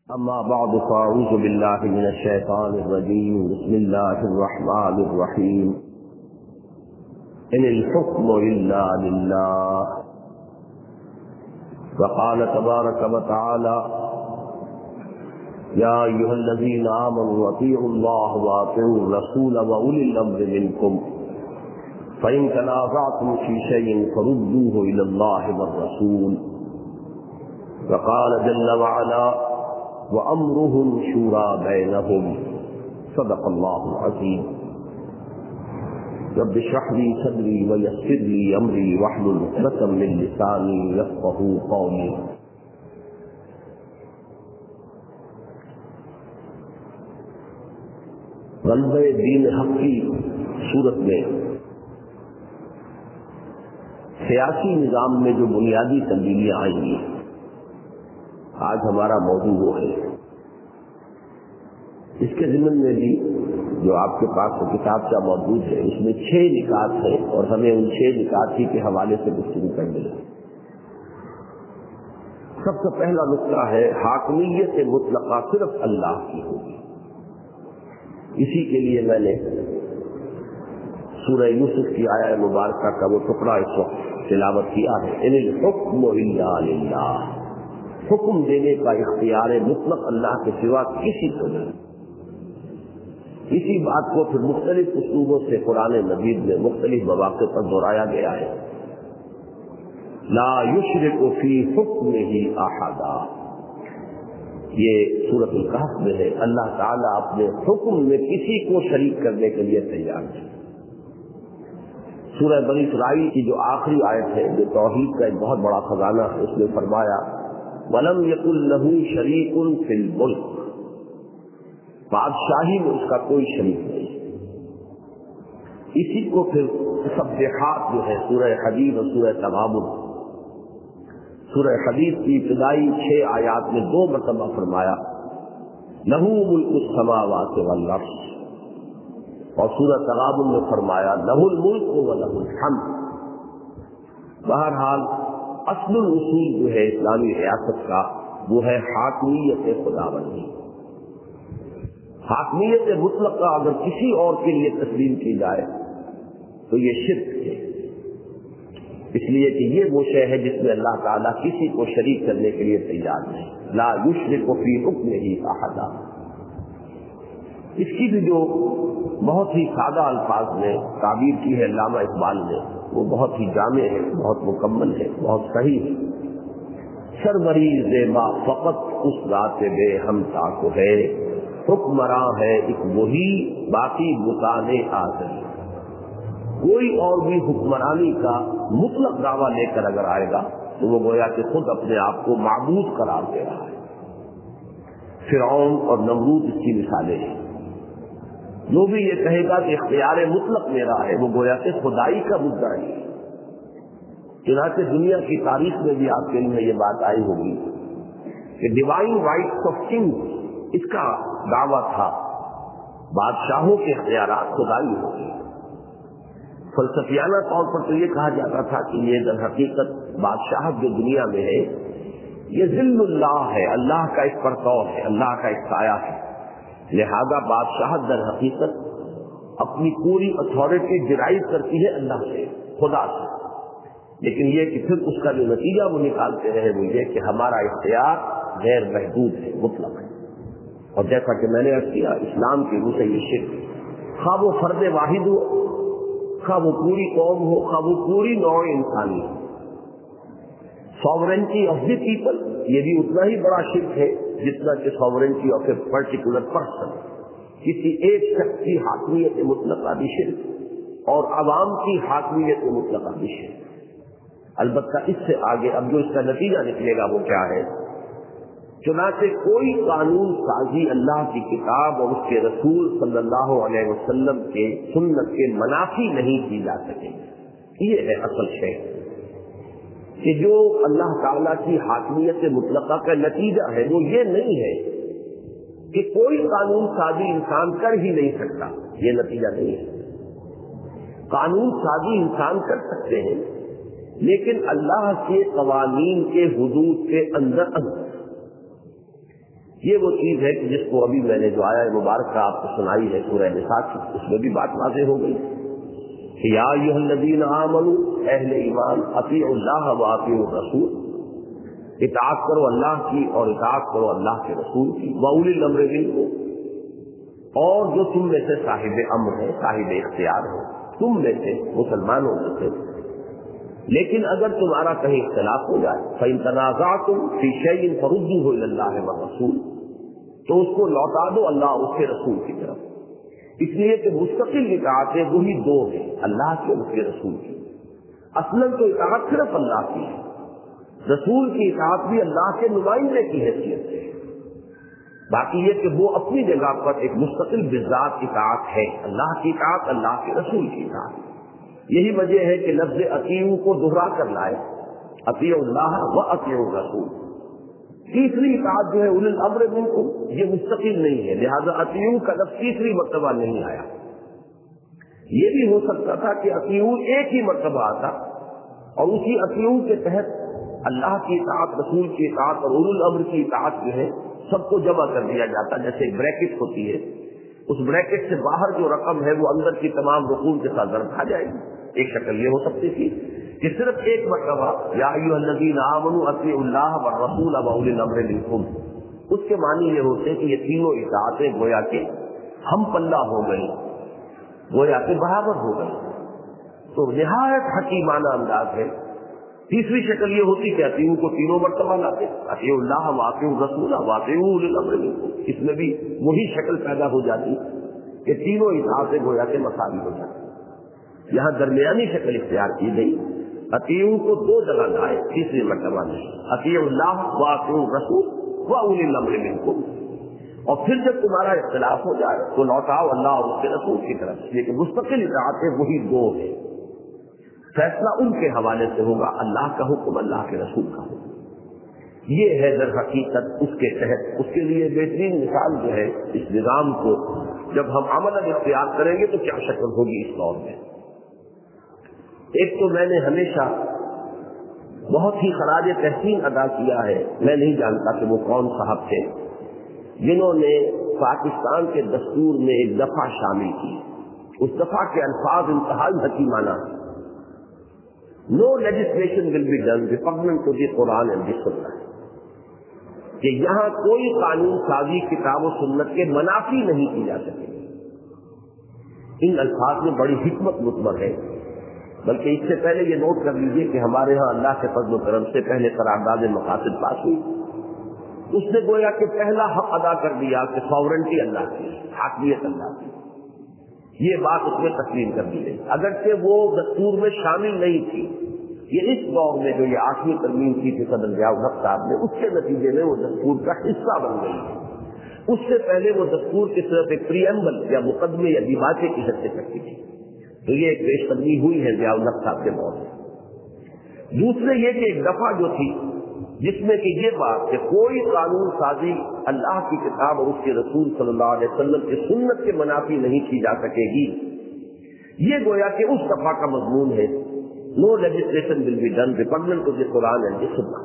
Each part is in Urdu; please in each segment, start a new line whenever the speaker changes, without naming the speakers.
أما بعد فأعوذ بالله من الشيطان الرجيم. بسم الله الرحمن الرحيم. إن الحكم إلا لله. وقال تبارك وتعالى: يا أيها الذين آمنوا أطيعوا الله وأطيعوا الرسول وأولي الأمر منكم فإن تنازعتم في شيء فردوه إلى الله والرسول. وقال جل وعلا: وأمرهم شورى بينهم. صدق الله العظيم. رب اشرح لي صدري ويسر لي أمري واحلل عقدة من لساني يفقهوا قولي. غلبہ دین حق کی صورت میں سیاسی نظام میں جو بنیادی تبدیلیاں آئیں گی، آج ہمارا موضوع وہ ہے۔ اس کے ضمن میں بھی جو آپ کے پاس کتاب کا موجود ہے، اس میں 6 نکات ہیں اور ہمیں ان 6 نکات ہی کے حوالے سے گفتگو کرنی ہے۔ سب سے پہلا نقطہ ہے حاکمیت مطلقہ صرف اللہ کی ہوگی۔ اسی کے لیے میں نے سورہ یوسف کی آیہ مبارکہ کا وہ ٹکڑا اس وقت تلاوت کیا ہے۔ ان الحکم الا للہ، حکم دینے کا اختیار مطلق اللہ کے سوا کسی کو نہیں۔ اسی بات کو پھر مختلف اسلوبوں سے قرآن مجید میں مختلف مواقع پر دہرایا گیا ہے۔ لا یشرک فی حکمہ احدا، یہ سورۃ الکہف میں ہے۔ اللہ تعالیٰ اپنے حکم میں کسی کو شریک کرنے کے لیے تیار ہے۔ سورہ بنی اسرائیل کی جو آخری آیت ہے، جو توحید کا ایک بہت بڑا خزانہ ہے، اس میں فرمایا: وَلَمْ يَكُنْ لَهُ شَرِيكٌ فِي الْمُلْكِ، بادشاہی میں اس کا کوئی شریک نہیں۔ اسی کو پھر تسبیحات جو ہے سورہ حدید اور سورہ تغابن، سورہ حدید کی ابتدائی 6 آیات میں 2 مرتبہ فرمایا: لَهُ مُلْكُ السَّمَاوَاتِ وَالْأَرْضِ، اور سورہ تغابن میں فرمایا: لَهُ الْمُلْكُ وَلَهُ الْحَمْدُ۔ بہرحال اصل الاصول جو ہے اسلامی ریاست کا وہ ہے حاکمیت خداوندی۔ حاکمیت مطلقہ اگر کسی اور کے لیے تسلیم کی جائے تو یہ شرک ہے، اس لیے کہ یہ وہ شے ہے جس میں اللہ تعالیٰ کسی کو شریک کرنے کے لیے تیار نہیں۔ لا یشرک فی حکمہ احدا۔ اس کی بھی جو بہت ہی سادہ الفاظ میں تعبیر کی ہے علامہ اقبال نے، وہ بہت ہی جامع ہے، بہت مکمل ہے، بہت صحیح ہے۔ سرمری زیبا فقط اس ذات بے ہمتا کو ہے، حکمراں ہے ایک وہی باقی بتانے آخری۔ کوئی اور بھی حکمرانی کا مطلق دعویٰ لے کر اگر آئے گا تو وہ گویا کہ خود اپنے آپ کو معبود قرار دے رہا ہے۔ فرعون اور نمرود اس کی مثالیں ہیں۔ جو بھی یہ کہے گا کہ اختیار مطلق میرا ہے، وہ گویا کہ خدائی کا مدعی ہے۔ چنانچہ دنیا کی تاریخ میں بھی آپ کے علم میں یہ بات آئی ہوگی کہ ڈیوائن رائٹس آف کنگ، اس کا دعویٰ تھا بادشاہوں کے اختیارات خدائی ہوگی۔ فلسفیانہ طور پر تو یہ کہا جاتا تھا کہ یہ در حقیقت بادشاہت جو دنیا میں ہے یہ ذل اللہ ہے، اللہ کا ایک پرتو ہے، اللہ کا ایک سایہ ہے۔ لہذا بادشاہت در حقیقت اپنی پوری اتھارٹی ڈرائیو کرتی ہے اللہ سے، خدا سے۔ لیکن یہ کہ پھر اس کا جو نتیجہ وہ نکالتے رہے وہ یہ کہ ہمارا اختیار غیر محدود ہے، مطلق ہے۔ اور جیسا کہ میں نے عرض کیا، اسلام کی روح سے یہ شرک، خواہ وہ فرد واحد ہو، خواہ وہ پوری قوم ہو، خواہ وہ پوری نوع انسانی ہو۔ ساورنٹی آف دی پیپل، یہ بھی اتنا ہی بڑا شرک ہے جتنا کہ sovereignty of a particular person. کسی ایک شخص کی حاکمیت مطلقہ بھی شرک اور عوام کی حاکمیت مطلقہ بھی شرک۔ البتہ اس سے آگے اب جو اس کا نتیجہ نکلے گا وہ کیا ہے؟ چنانچہ کوئی قانون سازی اللہ کی کتاب اور اس کے رسول صلی اللہ علیہ وسلم کے سنت کے منافی نہیں کی جا سکے۔ یہ ہے اصل شے کہ جو اللہ تعالیٰ کی حاکمیت مطلقہ کا نتیجہ ہے وہ یہ نہیں ہے کہ کوئی قانون سازی انسان کر ہی نہیں سکتا، یہ نتیجہ نہیں ہے۔ قانون سازی انسان کر سکتے ہیں لیکن اللہ کے قوانین کے حدود کے اندر یہ وہ چیز ہے کہ جس کو ابھی میں نے جو آیا مبارکہ آپ کو سنائی ہے سورہ نساء کی، اس میں بھی بات واضح ہو گئی کہ یا ایھا الذین آمنوا، اہل ایمان، اطیعوا اللہ و اطیعوا الرسول، اطاعت کرو اللہ کی اور اطاعت کرو اللہ کے رسول کی، واولی الامر منکم، اور جو تم میں سے صاحب امر ہے، صاحب اختیار ہے، تم میں سے مسلمانوں میں سے، لیکن اگر تمہارا کہیں اختلاف ہو جائے فَإِن تَنَازَعْتُمْ فِي شَيْءٍ فَرُدُّوهُ إِلَى اللَّهِ وَالرَّسُولِ، تو اس کو لوٹا دو اللہ اور اس کے رسول کی طرف، اس لیے کہ مستقل اطاعتیں وہی دو ہیں، اللہ کی اور اس کے رسول کی۔ اصلاً تو اطاعت صرف اللہ کی ہے، رسول کی اطاعت بھی اللہ کے نمائندے کی حیثیت سے، باقی یہ کہ وہ اپنی جگہ پر ایک مستقل بذات اطاعت ہے، اللہ کی اطاعت، اللہ کے رسول کی اطاعت۔ یہی وجہ ہے کہ لفظ اطیعوا کو دہرا کر لائے، اطیعوا اللہ و اطیعوا الرسول۔ تیسری اطاعت جو ہے اولی الامر منکم، یہ مستقل نہیں ہے، لہذا اطیعوا کا لفظ تیسری مرتبہ نہیں آیا۔ یہ بھی ہو سکتا تھا کہ اطیعوا ایک ہی مرتبہ آتا اور اسی اطیعوا کے تحت اللہ کی اطاعت، رسول کی اطاعت اور اولی الامر کی اطاعت جو ہے سب کو جمع کر دیا جاتا، جیسے ایک بریکٹ ہوتی ہے، اس بریکٹ سے باہر جو رقم ہے وہ اندر کی تمام رقوم کے ساتھ ضرب کھا جائے گی۔ ایک شکل یہ ہو سکتی تھی کہ صرف ایک مرتبہ یا ایھا الذین آمنوا اطیعوا اللہ والرسول واولی الامر منکم، اس کے معنی یہ ہوتے کہ یہ تینوں اطاعتیں گویا کہ ہم پلہ ہو گئی، گویا کہ برابر ہو گئی۔ تو نہایت حکیمانہ انداز ہے۔ تیسری شکل یہ ہوتی کہ اطیعوا کو تینوں مرتبہ لاتے، اطیعوا اللہ واطیعوا الرسول واطیعوا اولی الامر منکم، اس میں بھی وہی شکل پیدا ہو جاتی کہ تینوں اطاعتیں گویا کہ مساوی ہو جاتی۔ یہاں درمیانی شکل اختیار کی گئی، اطیعوا کو دو جگہ لائے، تیسری مرتبہ نہیں، اطیعوا اللہ واطیعوا الرسول واولی الامر منکم، اور پھر جب تمہارا اختلاف ہو جائے تو لوٹاؤ اللہ اور اس کے رسول کی طرف، یہ کہ مستقل اطاعتیں وہی دو ہیں، فیصلہ ان کے حوالے سے ہوگا، اللہ کا حکم، اللہ کے رسول کا حکم۔ یہ ہے در حقیقت اس کے تحت، اس کے لیے بہترین مثال جو ہے اس نظام کو جب ہم عملاً اختیار کریں گے تو کیا شکل ہوگی اس دور میں۔ ایک تو میں نے ہمیشہ بہت ہی خراج تحسین ادا کیا ہے، میں نہیں جانتا کہ وہ کون صاحب تھے جنہوں نے پاکستان کے دستور میں ایک دفعہ شامل کی، اس دفعہ کے الفاظ انتہائی حکیمانہ، No legislation will be done repugnant to the Quran and the Sunnah، کہ یہاں کوئی قانون سازی کتاب و سنت کے منافی نہیں کی جا سکے۔ ان الفاظ میں بڑی حکمت مضمر ہے، بلکہ اس سے پہلے یہ نوٹ کر لیجئے کہ ہمارے ہاں اللہ کے فضل و کرم سے پہلے قرارداد مقاصد پاس ہوئی، اس نے گویا کہ پہلا حق ادا کر دیا کہ ساورنٹی اللہ کی، حاکمیت اللہ کی، یہ بات اس میں تسلیم کر دی گئی، اگرچہ وہ دستور میں شامل نہیں تھی۔ یہ اس دور میں جو یہ 8ویں ترمیم کی تھی صدر ضیاء الحق صاحب نے، اس کے نتیجے میں وہ دستور کا حصہ بن گئی ہے۔ اس سے پہلے وہ دستور کی صرف ایک پریمبل یا مقدمے یا دیباچے کی حد سے کرتی تھی، تو یہ ایک پیش قدمی ہوئی ہے ضیاء الحق صاحب کے دور میں۔ دوسرے یہ کہ ایک دفعہ جو تھی جس میں کہ یہ بات کہ کوئی قانون سازی اللہ کی کتاب اور اس کے رسول صلی اللہ علیہ وسلم کی سنت کے منافی نہیں کی جا سکے گی، یہ گویا کہ اس دفعہ کا مضمون ہے، no legislation will be done repugnant to the Quran and the Sunnah۔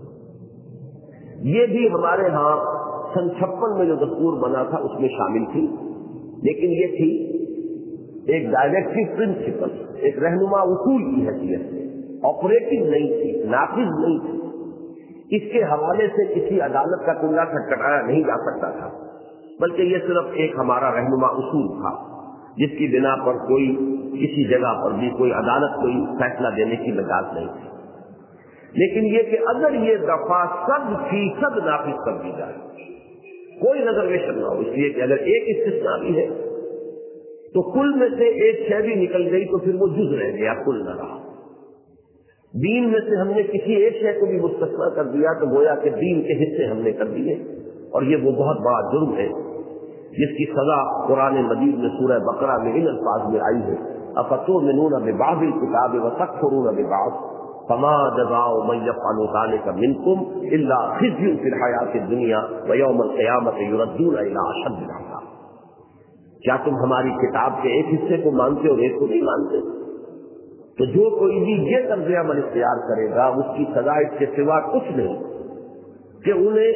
یہ بھی ہمارے ہاں سن 56 میں جو دستور بنا تھا اس میں شامل تھی، لیکن یہ تھی ایک ڈائریکٹو پرنسپل، ایک رہنما اصول کی حیثیت سے، آپریٹنگ نہیں تھی، نافذ نہیں تھی، اس کے حوالے سے کسی عدالت کا کنڈا کھٹکھٹایا نہیں جا سکتا تھا، بلکہ یہ صرف ایک ہمارا رہنما اصول تھا جس کی بنا پر کوئی کسی جگہ پر بھی کوئی عدالت کوئی فیصلہ دینے کی مجال نہیں تھی۔ لیکن یہ کہ اگر یہ دفعہ 100% نافذ کر دی جائے، کوئی ریزرویشن نہ ہو، اس لیے کہ اگر ایک استثناء بھی ہے تو کل میں سے ایک شے بھی نکل گئی تو پھر وہ جز رہ گیا، کل نہ رہا۔ دین میں سے ہم نے کسی ایک شے کو بھی مستثنا کر دیا تو گویا کہ دین کے حصے ہم نے کر دیے، اور یہ وہ بہت بڑا جرم ہے جس کی سزا قرآن مجید میں سورہ بقرہ میں ان الفاظ میں آئی ہے، افتؤمنون ببعض الکتاب وتکفرون ببعض فما جزاء من یفعل ذلک منکم الا خزی فی الحیاۃ الدنیا ویوم القیامۃ یردون الی اشد العذاب۔ کیا تم ہماری کتاب کے ایک حصے کو مانتے اور ایک کو نہیں مانتے؟ تو جو کوئی بھی یہ طرز عمل اختیار کرے گا اس کی سزا اس کے سوا کچھ نہیں کہ انہیں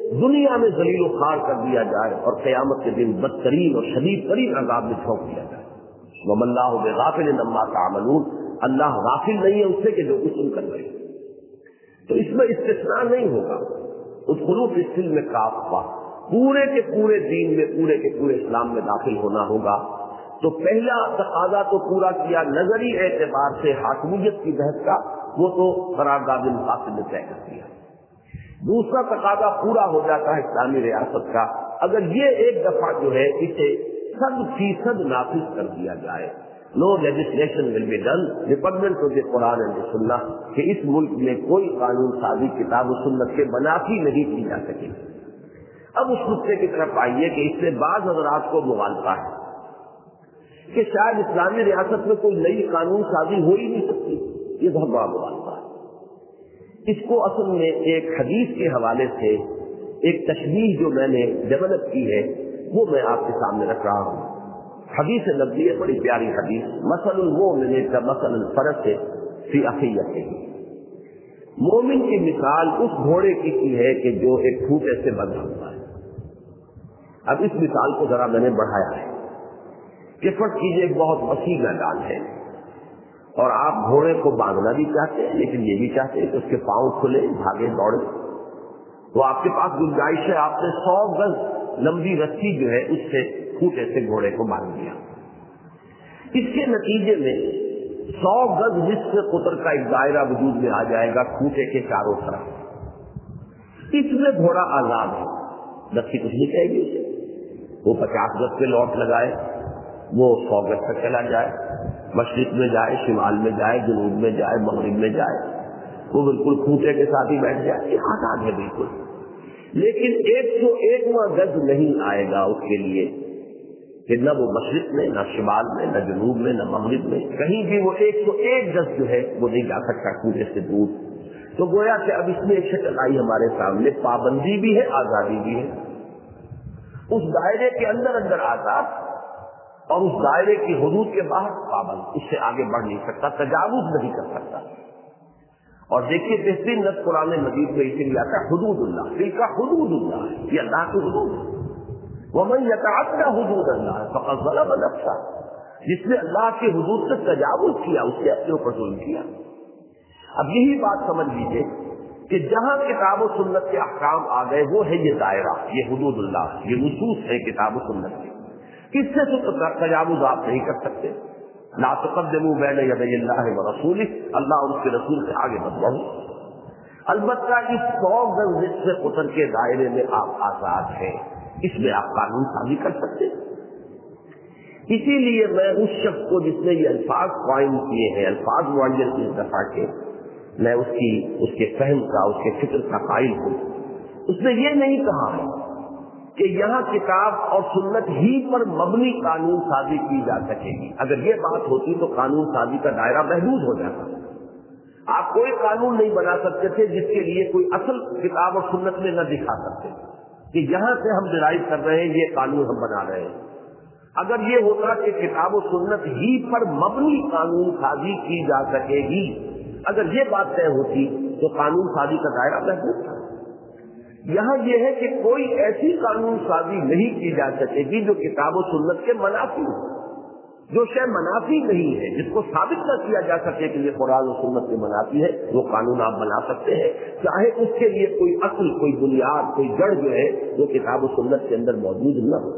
دنیا میں ذلیل و خوار کر دیا جائے اور قیامت کے دن بدترین اور شدید ترین عذاب میں جھونک دیا جائے. وَمَا اللَّهُ بِغَافِلٍ عَمَّا تَعْمَلُونَ، اللہ غافل نہیں ہے اس سے کہ جو کچھ تم کر رہے ہیں. تو اس میں استثناء نہیں ہوگا. ادخلوا فی السلم کافہ، پورے کے پورے دین میں، پورے کے پورے اسلام میں داخل ہونا ہوگا. تو پہلا تقاضا تو پورا کیا نظری اعتبار سے حاکمیت کی بحث کا، وہ تو قرارداد مفاصل نے طے کر دیا. دوسرا تقاضا پورا ہو جاتا ہے اسلامی ریاست کا اگر یہ ایک دفعہ جو ہے اسے 100% نافذ کر دیا جائے. No legislation will be done repugnant to the Quran and Sunnah, کہ اس ملک میں کوئی قانون سازی کتاب و سنت کے منافی نہیں کی جا سکے. اب اس نقطے کی طرف آئیے کہ اس سے بعض حضرات کو مغالطہ ہے کہ شاید اسلامی ریاست میں کوئی نئی قانون سازی ہو ہی نہیں سکتی. یہ بہت بڑا مغالطہ ہے. اس کو اصل میں ایک حدیث کے حوالے سے ایک تشبیہ جو میں نے ڈیولپ کی ہے وہ میں آپ کے سامنے رکھ رہا ہوں. حدیث نبوی ہے، بڑی پیاری حدیث. مثل المؤمن کمثل الفرس فی اخیتہ، مومن کی مثال اس گھوڑے کی ہے کہ جو ایک کھوٹے سے بندھا ہوا ہے. اب اس مثال کو ذرا میں نے بڑھایا ہے کہ فرض کیجیے ایک بہت وسیع میدان ہے اور آپ گھوڑے کو باندھنا بھی چاہتے ہیں لیکن یہ بھی چاہتے ہیں کہ اس کے پاؤں کھلے، بھاگے دوڑے. تو آپ کے پاس گنجائش ہے، آپ نے 100 گز لمبی رسی جو ہے اس سے کھوٹے سے گھوڑے کو باندھ دیا. اس کے نتیجے میں 100 گز نصف قطر کا ایک دائرہ وجود میں آ جائے گا کھوٹے کے چاروں طرف. اس میں گھوڑا آزاد ہے، رسی کچھ نہیں کہے گی اسے. وہ 50 گز پہ لوٹ لگائے، وہ 100 گز تک چلا جائے، مشرق میں جائے، شمال میں جائے، جنوب میں جائے، مغرب میں جائے، وہ بالکل کھوٹے کے ساتھ ہی بیٹھ جائے. یہ آزاد ہے بالکل. لیکن 101واں گز نہیں آئے گا اس کے لیے کہ نہ وہ مشرق میں، نہ شمال میں، نہ جنوب میں، نہ مغرب میں، کہیں بھی وہ 101 گز جو ہے وہ نہیں جا سکتا کھوٹے سے دور. تو گویا کہ اب اس میں ایک شکل آئی ہمارے سامنے، پابندی بھی ہے، آزادی بھی ہے. اس دائرے کے اندر آزاد اور اس دائرے کی حدود کے باہر پابند، اس سے آگے بڑھ نہیں سکتا، تجاوز نہیں کر سکتا. اور دیکھیے بہترین لفظ قرآن مجید میں اسی لیے آتا ہے حدود اللہ. تلک حدود اللہ، یہ اللہ کی حدود ہے. ومن یتعد حدود اللہ فقد ظلم نفسہ، جس نے اللہ کی حدود سے تجاوز کیا اس نے اپنے اوپر ظلم کیا. اب یہی بات سمجھ لیجیے کہ جہاں کتاب و سنت کے احکام آ گئے وہ ہے یہ دائرہ، یہ حدود اللہ، یہ نصوص ہے کتاب و سنت کے. کس سے تجاوز آپ نہیں کر سکتے. لا تقدموا بین یدی اللہ ورسولہ، اللہ اور اس کے رسول سے آگے مت بڑھو. البتہ اس 100 گز نصف قطر کے دائرے میں آپ آزاد ہیں، اس میں آپ قانون سازی کر سکتے. اسی لیے میں اس شخص کو جس نے یہ الفاظ قائم کیے ہیں، الفاظ معین اس دفعہ کے، میں اس کے فہم کا، اس کے فکر کا قائل ہوں. اس نے یہ نہیں کہا ہے کہ یہاں کتاب اور سنت ہی پر مبنی قانون سازی کی جا سکے گی. اگر یہ بات ہوتی تو قانون سازی کا دائرہ محدود ہو جاتا. آپ کوئی قانون نہیں بنا سکتے تھے جس کے لیے کوئی اصل کتاب اور سنت میں نہ دکھا سکتے کہ یہاں سے ہم ڈرائیو کر رہے ہیں، یہ قانون ہم بنا رہے ہیں. اگر یہ ہوتا کہ کتاب و سنت ہی پر مبنی قانون سازی کی جا سکے گی، اگر یہ بات طے ہوتی تو قانون سازی کا دائرہ محدود تھا. یہاں یہ ہے کہ کوئی ایسی قانون سازی نہیں کی جا سکے گی جو کتاب و سنت کے منافی ہو. جو شے منافی نہیں ہے، جس کو ثابت نہ کیا جا سکے کہ یہ قرآن و سنت کے منافی ہے، وہ قانون آپ بنا سکتے ہیں، چاہے اس کے لیے کوئی اصل، کوئی بنیاد، کوئی جڑ جو ہے وہ کتاب و سنت کے اندر موجود نہ ہو.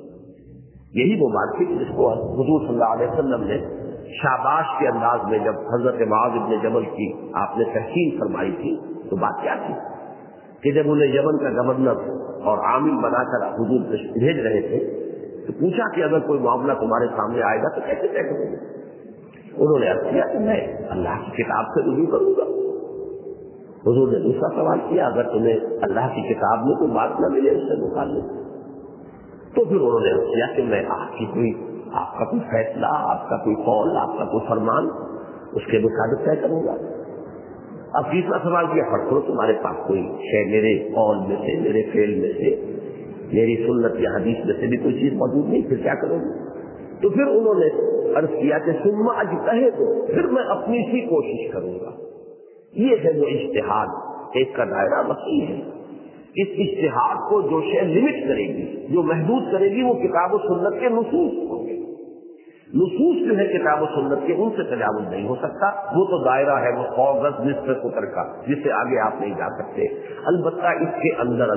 یہی وہ بات تھی جس کو حضور صلی اللہ علیہ وسلم نے شاباش کے انداز میں جب حضرت معاذ بن جبل کی آپ نے تحسین فرمائی تھی تو بات کیا تھی کہ جب انہیں یمن کا گورنر اور عامل بنا کر حضور بھیج رہے تھے تو پوچھا کہ اگر کوئی معاملہ تمہارے سامنے آئے گا تو کیسے طے کرو گے. انہوں نے عرض کیا کہ میں اللہ کی کتاب سے رجوع کروں گا. حضور نے دوسرا سوال کیا، اگر تمہیں اللہ کی کتاب میں کوئی بات نہ ملے اس سے مخالف، تو پھر انہوں نے عرض کیا کہ میں آپ کا کوئی فیصلہ، آپ کا کوئی قول، آپ کا کوئی فرمان اس کے مطابق طے کروں گا. اب تیسرا سوال کیا، فرض کرو تمہارے پاس کوئی شے میرے قول میں سے، میرے فعل میں سے، میری سنت یا حدیث میں سے بھی کوئی چیز موجود نہیں، پھر کیا کرو گے؟ تو پھر انہوں نے عرض کیا کہ ثم اجتہد، پھر میں اپنی سی کوشش کروں گا. یہ ہے وہ اجتہاد. ایک کا دائرہ وسیع ہے اس اجتہاد کو جو شے لمٹ کرے گی، جو محدود کرے گی، وہ کتاب و سنت کے نصوص ہوں گے۔ نصوص جو ہے کتاب و سنت کے، ان سے تجاوز نہیں ہو سکتا، وہ تو دائرہ ہے، وہ 100 گز نصف قطر کا، جس سے آگے آپ نہیں جا سکتے۔ البتہ اس کے اندر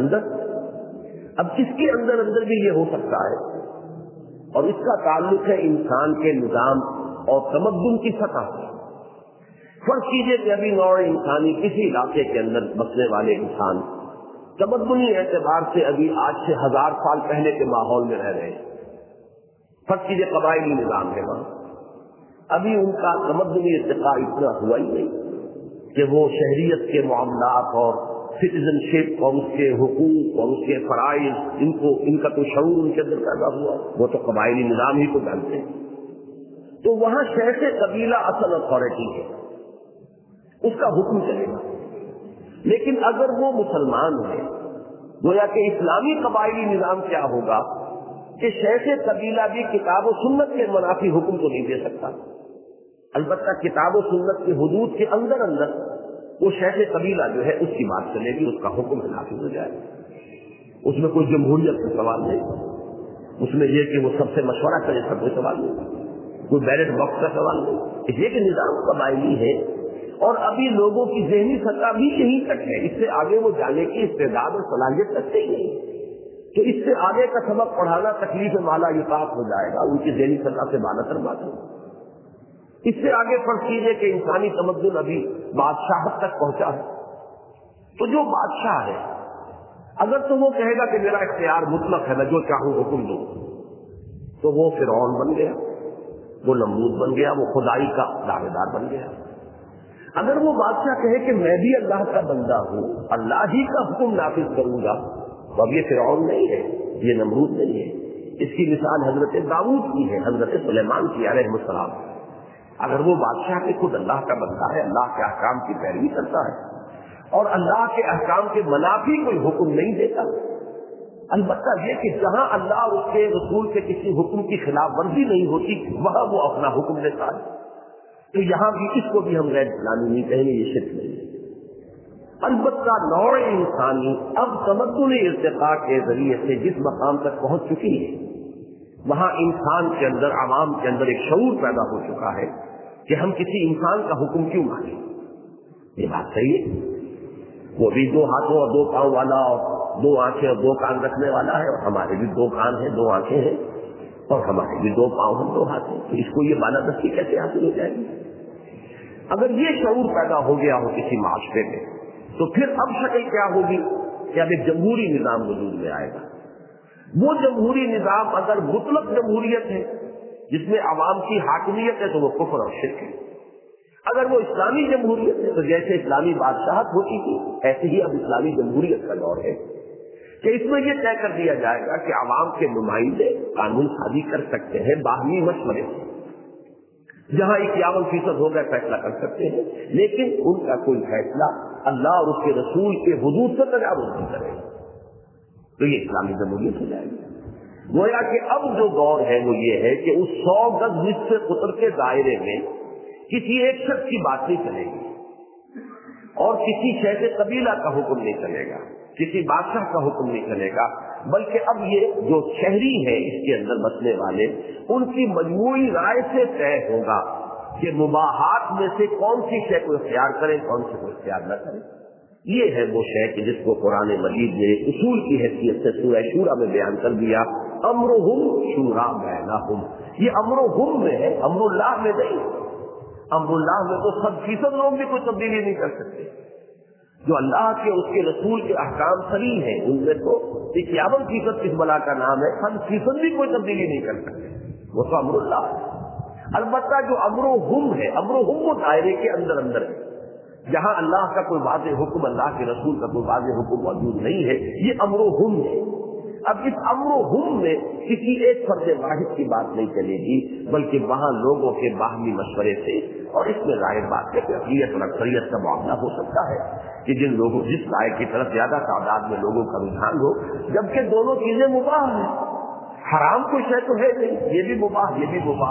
اب اس کے اندر بھی یہ ہو سکتا ہے، اور اس کا تعلق ہے انسان کے نظام اور تمدن کی سطح سے۔ فرض کیجئے کہ ابھی نوع انسانی کسی علاقے کے اندر بسنے والے انسان تمدنی اعتبار سے ابھی آج سے 1000 سال پہلے کے ماحول میں رہ رہے ہیں۔ فرض کیجئے قبائلی نظام ہے وہاں، ابھی ان کا تمدنی ارتقاء اتنا ہوا ہی نہیں کہ وہ شہریت کے معاملات اور سٹیزن شپ اور اس کے حقوق اور اس کے فرائض ان کا تو شعور ان کے اندر پیدا ہوا، وہ تو قبائلی نظام ہی کو جانتے ہیں۔ تو وہاں شیخ قبیلہ اصل اتھارٹی ہے، اس کا حکم چلے گا۔ لیکن اگر وہ مسلمان ہے، گویا کہ اسلامی قبائلی نظام کیا ہوگا کہ شیخ قبیلہ بھی کتاب و سنت کے منافی حکم تو نہیں دے سکتا، البتہ کتاب و سنت کے حدود کے اندر وہ شیخ قبیلہ جو ہے اس کی بات چلے گی، اس کا حکم نافذ ہو جائے گا۔ اس میں کوئی جمہوریت کا سوال نہیں، اس میں یہ کہ وہ سب سے مشورہ کرے، سب کوئی سوال نہیں، کوئی بیلٹ باکس کا سوال نہیں، اس لیے کہ نظام قبائلی ہے اور ابھی لوگوں کی ذہنی سطح بھی یہیں تک ہے، اس سے آگے وہ جانے کی استعداد اور صلاحیت رکھتے ہی نہیں، تو اس سے آگے کا سبق پڑھانا تکلیف مالا یطاق ہو جائے گا، ان کی ذہنی سطح سے بالا تر بات ہوگی۔ اس سے آگے فرض کیجئے کہ انسانی تمدن ابھی بادشاہت تک پہنچا ہے، تو جو بادشاہ ہے اگر تو وہ کہے گا کہ میرا اختیار مطلق ہے، میں جو چاہوں حکم دوں، تو وہ فرعون بن گیا، وہ نمرود بن گیا، وہ خدائی کا دعوے دار بن گیا۔ اگر وہ بادشاہ کہے کہ میں بھی اللہ کا بندہ ہوں، اللہ ہی کا حکم نافذ کروں گا، تو اب یہ فرعون نہیں ہے، یہ نمرود نہیں ہے۔ اس کی مثال حضرت داؤد کی ہے، حضرت سلیمان کی علیہ السلام۔ اگر وہ بادشاہ کے خود اللہ کا بندہ ہے، اللہ کے احکام کی پیروی کرتا ہے اور اللہ کے احکام کے منافی کوئی حکم نہیں دیتا، البتہ یہ کہ جہاں اللہ اور اس کے رسول کے کسی حکم کی خلاف ورزی نہیں ہوتی، وہاں وہ اپنا حکم دیتا ہے، تو یہاں بھی اس کو بھی ہم غیر اسلامی نہیں کہیں گے، یہ شرک نہیں ہے۔ البتہ نوع انسانی اب تمدن ارتقاء کے ذریعے سے جس مقام تک پہنچ چکی ہے، وہاں انسان کے اندر، عوام کے اندر ایک شعور پیدا ہو چکا ہے کہ ہم کسی انسان کا حکم کیوں مانیں۔ یہ بات صحیح ہے، وہ بھی 2 ہاتھوں اور 2 پاؤں والا اور 2 آنکھیں اور 2 کان رکھنے والا ہے، اور ہمارے بھی 2 کان ہیں، 2 آنکھیں ہیں، اور ہمارے بھی 2 پاؤں ہیں، 2 ہاتھ ہیں، تو اس کو یہ بالادستی کیسے حاصل ہو جائے گی؟ اگر یہ شعور پیدا ہو گیا ہو کسی معاشرے میں، تو پھر اب شکل کیا ہوگی کہ اب ایک جمہوری نظام وجود میں آئے گا۔ وہ جمہوری نظام اگر مطلق جمہوریت ہے جس میں عوام کی حاکمیت ہے، تو وہ کفر اور شرک ہے۔ اگر وہ اسلامی جمہوریت ہے تو جیسے اسلامی بادشاہت ہوتی تھی، ایسے ہی اب اسلامی جمہوریت کا دور ہے کہ اس میں یہ طے کر دیا جائے گا کہ عوام کے نمائندے قانون سازی کر سکتے ہیں باہمی مشورے سے، جہاں 51% ہو گئے فیصلہ کر سکتے ہیں، لیکن ان کا کوئی فیصلہ اللہ اور اس کے رسول کے حدود سے تجاوز نہیں کرے گا، تو یہ اسلامی جمہوریت ہو جائے گی۔ گویا کہ اب جو دور ہے وہ یہ ہے کہ اس 100 گز نصف قطر کے دائرے میں کسی ایک شخص کی بات نہیں چلے گی، اور کسی شیخ قبیلہ کا حکم نہیں چلے گا، کسی بادشاہ کا حکم نہیں چلے گا، بلکہ اب یہ جو شہری ہے اس کے اندر بسنے والے، ان کی مجموعی رائے سے طے ہوگا کہ مباحات میں سے کون سی شے کو اختیار کریں، کون سی کو اختیار نہ کریں۔ یہ ہے وہ شے کہ جس کو قرآن مجید نے اصول کی حیثیت سے سورہ شورى میں بیان کر دیا، امرہم شورى بینہم۔ یہ امرہم میں ہے، امر اللہ میں نہیں۔ امر اللہ میں تو 100% لوگ بھی کوئی تبدیلی نہیں کر سکتے، جو اللہ کے اس کے رسول کے احکام صریح ہیں ان میں تو 51% کس بلا کا نام ہے، 100% بھی کوئی تبدیلی نہیں کر سکتے، وہ تو امر اللہ ہے۔ البتہ جو امرہم ہے، امرہم وہ دائرے کے اندر ہے، جہاں اللہ کا کوئی واضح حکم، اللہ کے رسول کا کوئی واضح حکم موجود نہیں ہے، یہ امرہم ہے۔ اب اس امرہم میں کسی ایک فرد واحد کی بات نہیں چلے گی، بلکہ وہاں لوگوں کے باہمی مشورے سے، اور اس میں ظاہر بات ہے کہ اقلیت اور اکثریت کا معاملہ ہو سکتا ہے کہ جس رائے کی طرف زیادہ تعداد میں لوگوں کا رجحان ہو، جبکہ دونوں چیزیں مباح ہیں، حرام کوئی شے تو ہے نہیں، یہ بھی مباح یہ بھی مباح،